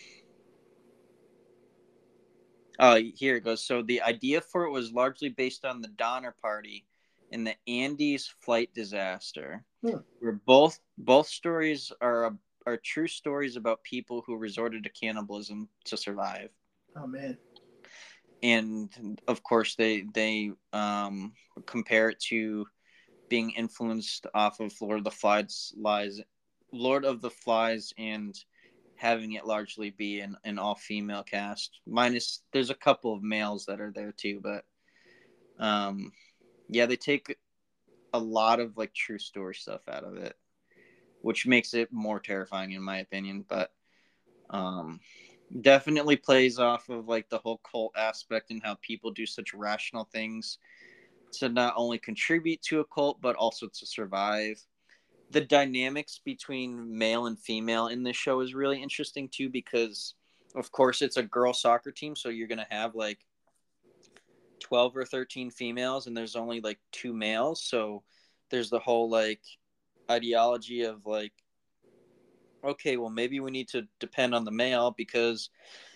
Oh, here it goes. So the idea for it was largely based on the Donner Party and the Andes flight disaster, Hmm. where both both stories are are true stories about people who resorted to cannibalism to survive. Oh man. And of course, they they um, compare it to being influenced off of Lord of the Flies, lies, Lord of the Flies, and having it largely be an, an all female cast. Minus, there's a couple of males that are there too, but um, yeah, they take a lot of like true story stuff out of it, which makes it more terrifying in my opinion. But um, definitely plays off of like the whole cult aspect and how people do such rational things to not only contribute to a cult but also to survive. The dynamics between male and female in this show is really interesting too, because of course it's a girl soccer team, so you're gonna have like twelve or thirteen females and there's only like two males, so there's the whole like ideology of like, okay, well maybe we need to depend on the male because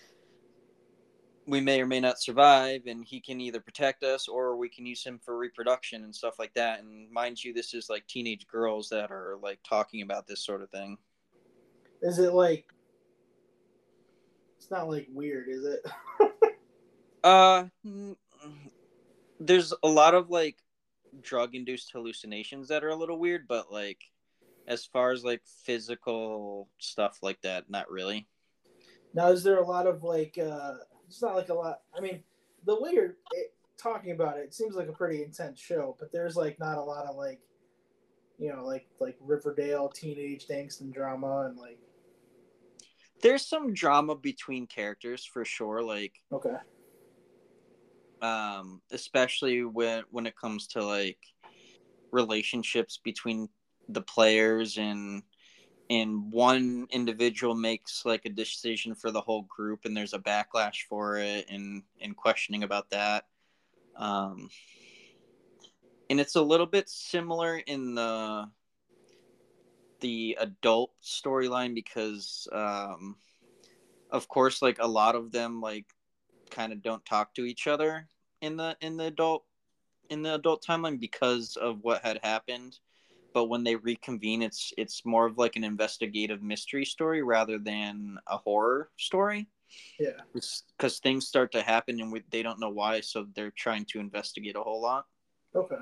we may or may not survive and he can either protect us or we can use him for reproduction and stuff like that. And mind you, this is like teenage girls that are like talking about this sort of thing. Is it like? It's not like weird, is it? uh there's a lot of like drug induced hallucinations that are a little weird, but like as far as like physical stuff like that, not really. Now, is there a lot of like? uh It's not like a lot. I mean, the way you're it, talking about it, it seems like a pretty intense show, but there's like not a lot of like, you know, like like Riverdale teenage angst and drama and like. There's some drama between characters for sure, like Okay. um especially when when it comes to like relationships between the players, and and one individual makes like a decision for the whole group and there's a backlash for it, and and questioning about that. um and it's a little bit similar in the the adult storyline because um of course like a lot of them like kind of don't talk to each other in the in the adult in the adult timeline because of what had happened. But when they reconvene, it's it's more of like an investigative mystery story rather than a horror story. Yeah. Because things start to happen and we, they don't know why, so they're trying to investigate a whole lot. Okay.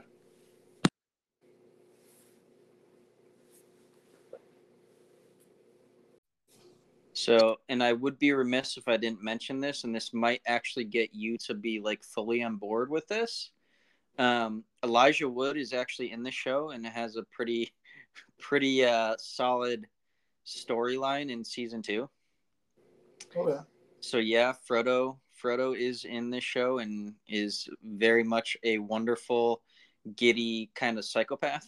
So, and I would be remiss if I didn't mention this, and this might actually get you to be like fully on board with this. Um, Elijah Wood is actually in the show and has a pretty, pretty uh, solid storyline in season two. Okay. So yeah, Frodo Frodo is in this show and is very much a wonderful, giddy kind of psychopath.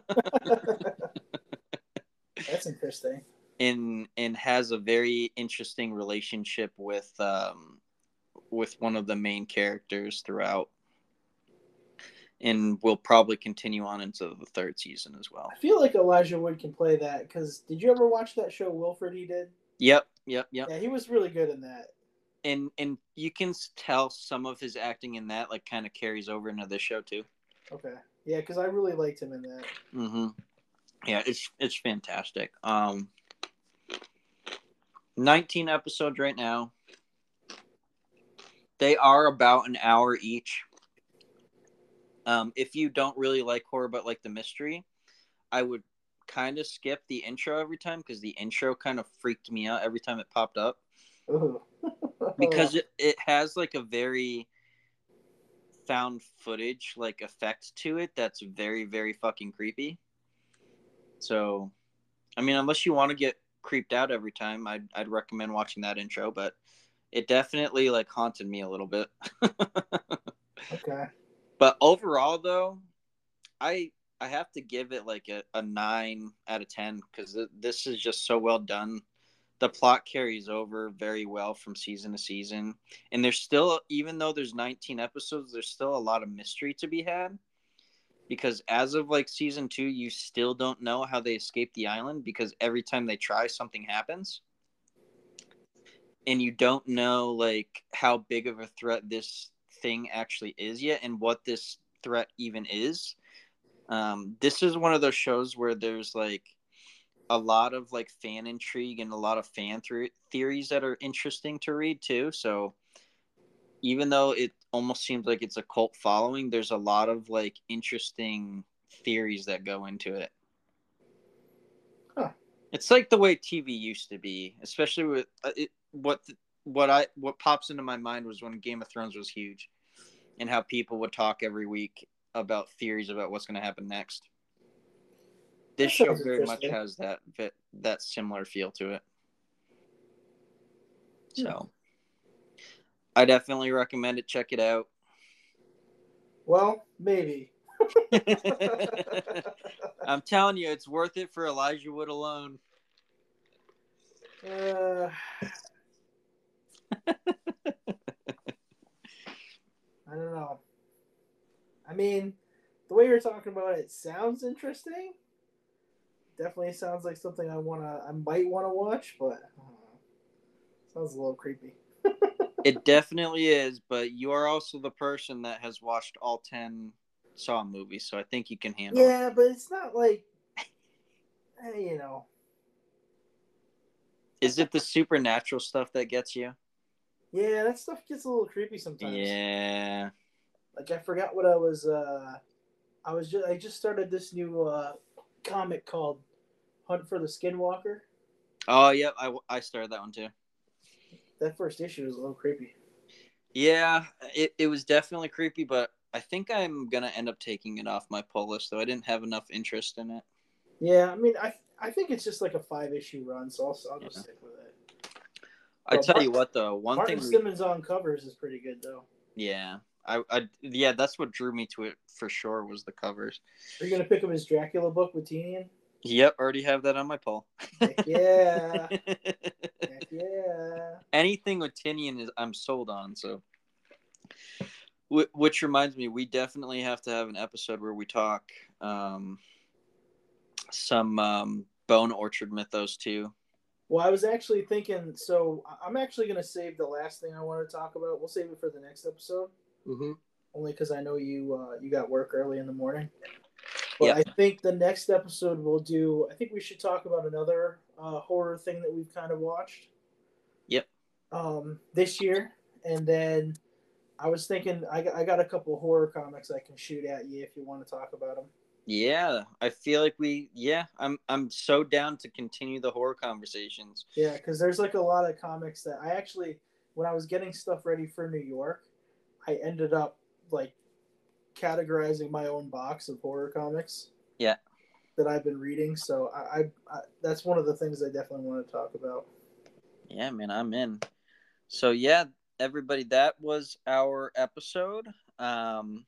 That's interesting. and and has a very interesting relationship with um with one of the main characters throughout. and will probably continue on into the third season as well. I feel like Elijah Wood can play that because did you ever watch that show Wilfred he did? Yep, yep, yep. Yeah, he was really good in that. And and you can tell some of his acting in that like kind of carries over into this show too. Okay, yeah, because I really liked him in that. Mm-hmm. Yeah, it's it's fantastic. Um, nineteen episodes right now. They are about an hour each. Um, if you don't really like horror but like the mystery, I would kind of skip the intro every time because the intro kind of freaked me out every time it popped up. Because it, it has like a very found footage like effect to it that's very, very fucking creepy. So, I mean, unless you want to get creeped out every time, I'd, I'd recommend watching that intro, but it definitely like haunted me a little bit. Okay. But overall though, I I have to give it like a, a nine out of ten because th- this is just so well done. The plot carries over very well from season to season. And there's still, even though there's nineteen episodes, there's still a lot of mystery to be had. Because as of like season two, you still don't know how they escaped the island because every time they try, something happens. And you don't know like how big of a threat this thing actually is yet and what this threat even is. Um, this is one of those shows where there's like a lot of like fan intrigue and a lot of fan th- theories that are interesting to read too. So even though it almost seems like it's a cult following, there's a lot of like interesting theories that go into it. Huh. It's like the way T V used to be, especially with uh, it, what what I what pops into my mind was when Game of Thrones was huge, and how people would talk every week about theories about what's going to happen next. This show very much has that that similar feel to it. So, I definitely recommend it. Check it out. Well, maybe. I'm telling you, it's worth it for Elijah Wood alone. Uh, I don't know. I mean, the way you're talking about it sounds interesting. Definitely sounds like something I wanna, I might want to watch, but uh, sounds a little creepy. It definitely is, but you are also the person that has watched all ten Saw movies, so I think you can handle yeah, it. Yeah, but it's not like, you know. Is it the supernatural stuff that gets you? Yeah, that stuff gets a little creepy sometimes. Yeah. Like I forgot what I was. Uh, I was just. I just started this new uh, comic called Hunt for the Skinwalker. Oh, yep. I, I started that one too. That first issue was a little creepy. Yeah, it, it was definitely creepy, but I think I'm going to end up taking it off my pull list, though. I didn't have enough interest in it. Yeah, I mean, I I think it's just like a five issue run, so I'll, I'll just yeah. stick with it. I tell Martin, you what, though, one Martin thing. Martin Simmons we... on covers is pretty good, though. Yeah, I, I, yeah, that's what drew me to it for sure was the covers. Are you gonna pick up his Dracula book with Tinian? Yep, already have that on my poll. Heck yeah, heck yeah. Anything with Tinian is I'm sold on. So, Wh- which reminds me, we definitely have to have an episode where we talk um, some um, Bone Orchard mythos too. Well, I was actually thinking, so I'm actually going to save the last thing I want to talk about. We'll save it for the next episode. Mm-hmm. Only because I know you uh, you got work early in the morning. But yep. I think the next episode we'll do, I think we should talk about another uh, horror thing that we've kind of watched. Yep. Um, this year. And then I was thinking, I got, I got a couple horror comics I can shoot at you if you want to talk about them. Yeah, I feel like we, yeah, I'm I'm so down to continue the horror conversations. Yeah, because there's like a lot of comics that I actually, when I was getting stuff ready for New York, I ended up like categorizing my own box of horror comics. Yeah. That I've been reading, so I, I, I that's one of the things I definitely want to talk about. Yeah, man, I'm in. So yeah, everybody, that was our episode. Um,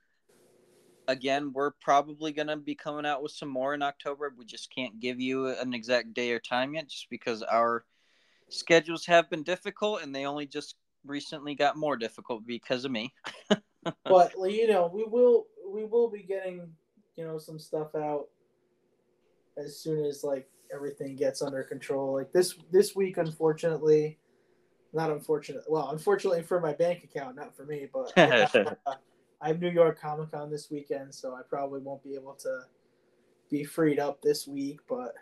again, we're probably going to be coming out with some more in October. We just can't give you an exact day or time yet just because our schedules have been difficult and they only just recently got more difficult because of me. But, you know, we will we will be getting, you know, some stuff out as soon as like everything gets under control. Like this this week, unfortunately, not unfortunate. Well, unfortunately for my bank account, not for me, but I have, uh, I have New York Comic Con this weekend, so I probably won't be able to be freed up this week. But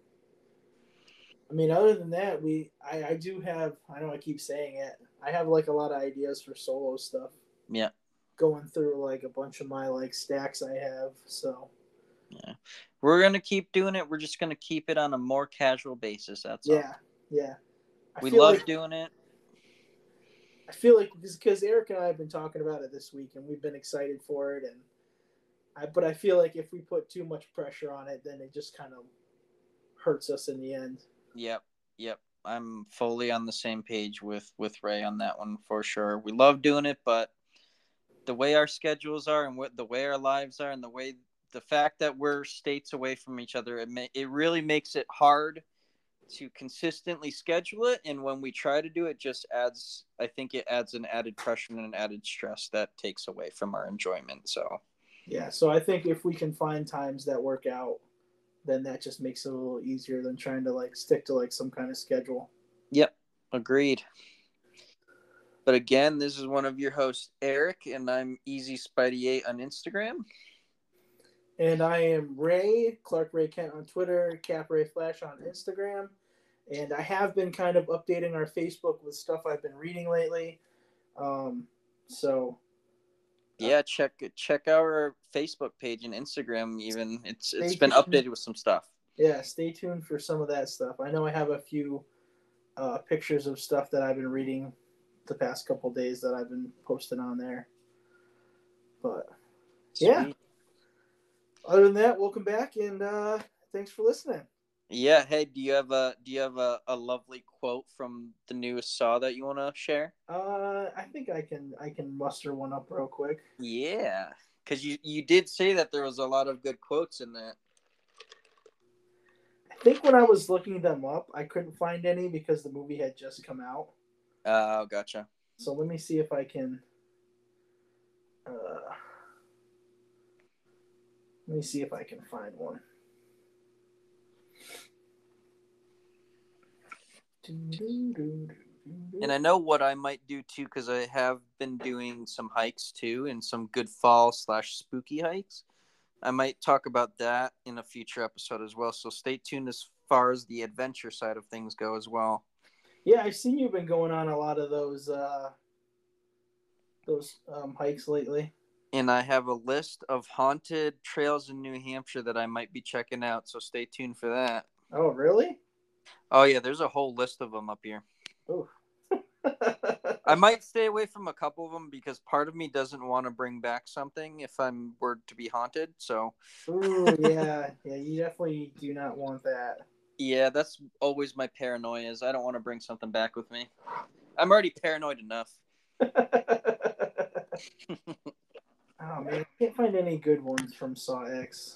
I mean, other than that, we I, I do have. I know I keep saying it. I have like a lot of ideas for solo stuff. Yeah. Going through like a bunch of my like stacks I have. So. Yeah, we're gonna keep doing it. We're just gonna keep it on a more casual basis. That's yeah, all. Yeah, I we feel love like, doing it. I feel like because Eric and I have been talking about it this week, and we've been excited for it, and I. But I feel like if we put too much pressure on it, then it just kind of hurts us in the end. Yep, yep. I'm fully on the same page with with Ray on that one for sure. We love doing it, but the way our schedules are, and what the way our lives are, and the way. The fact that we're states away from each other, it may, it really makes it hard to consistently schedule it. And when we try to do it, just adds, I think it adds an added pressure and an added stress that takes away from our enjoyment. So, yeah. So I think if we can find times that work out, then that just makes it a little easier than trying to like stick to like some kind of schedule. Yep. Agreed. But again, this is one of your hosts, Eric, and I'm Easy Spidey eight on Instagram. And I am Ray, Clark Ray Kent on Twitter, Cap Ray Flash on Instagram. And I have been kind of updating our Facebook with stuff I've been reading lately. Um, so. Uh, yeah, check check our Facebook page and Instagram even. It's It's been tuned. Updated with some stuff. Yeah, stay tuned for some of that stuff. I know I have a few uh, pictures of stuff that I've been reading the past couple days that I've been posting on there. But, Sweet. yeah. Other than that, welcome back, and uh, thanks for listening. Yeah. Hey, do you have a do you have a, a lovely quote from the newest Saw that you want to share? Uh, I think I can I can muster one up real quick. Yeah, because you you did say that there was a lot of good quotes in that. I think when I was looking them up, I couldn't find any because the movie had just come out. Oh, uh, gotcha. So let me see if I can. Uh, let me see if I can find one. And I know what I might do too, because I have been doing some hikes too, and some good fall slash spooky hikes. I might talk about that in a future episode as well. So stay tuned as far as the adventure side of things go as well. Yeah, I've seen you've been going on a lot of those uh, those um, hikes lately. And I have a list of haunted trails in New Hampshire that I might be checking out. So stay tuned for that. Oh, really? Oh, yeah. There's a whole list of them up here. Ooh. I might stay away from a couple of them because part of me doesn't want to bring back something if I'm were to be haunted. So. Ooh, yeah. Yeah, you definitely do not want that. Yeah, that's always my paranoia is I don't want to bring something back with me. I'm already paranoid enough. Oh, man. I can't find any good ones from Saw X.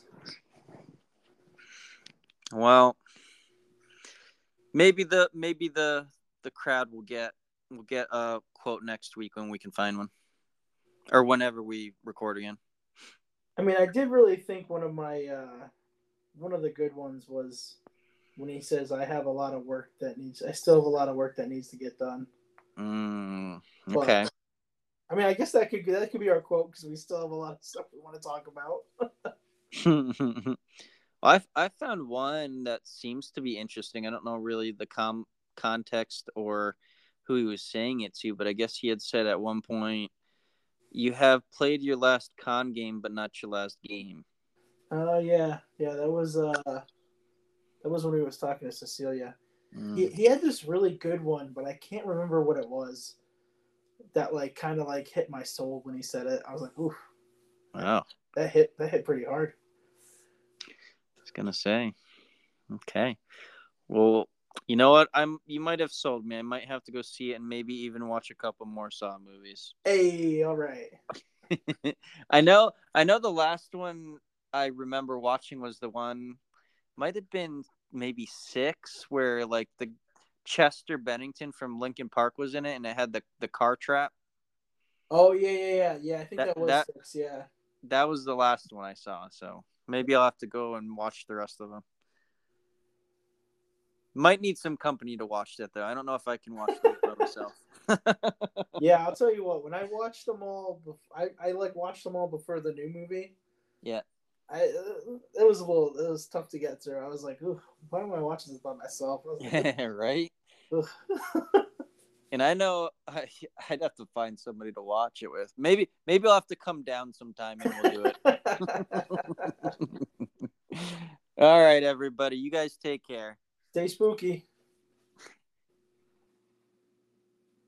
Well, maybe the maybe the the crowd will get will get a quote next week when we can find one, or whenever we record again. I mean, I did really think one of my uh, one of the good ones was when he says, "I have a lot of work that needs. I still have a lot of work that needs to get done." Mm, okay. But, I mean, I guess that could that could be our quote because we still have a lot of stuff we want to talk about. I I found one that seems to be interesting. I don't know really the com context or who he was saying it to, but I guess he had said at one point, "You have played your last con game, but not your last game." Oh uh, yeah, yeah. That was uh, that was when he was talking to Cecilia. Mm. He he had this really good one, but I can't remember what it was. That like kind of like hit my soul when he said it. I was like, oof. Wow. That hit that hit pretty hard. I was gonna say. Okay. Well, you know what? I'm you might have sold me. I might have to go see it and maybe even watch a couple more Saw movies. Hey, all right. I know I know the last one I remember watching was the one might have been maybe six where like the Chester Bennington from Linkin Park was in it, and it had the, the car trap. Oh yeah, yeah, yeah, yeah. I think that, that was that, six. Yeah, that was the last one I saw. So maybe I'll have to go and watch the rest of them. Might need some company to watch that though. I don't know if I can watch them by myself. Yeah, I'll tell you what. When I watched them all, I, I like watched them all before the new movie. Yeah, I it was a little it was tough to get through. I was like, ooh, why am I watching this by myself? I was like, right. And I know I, I'd have to find somebody to watch it with. Maybe maybe I'll have to come down sometime and we'll do it. All right, everybody. You guys take care. Stay spooky.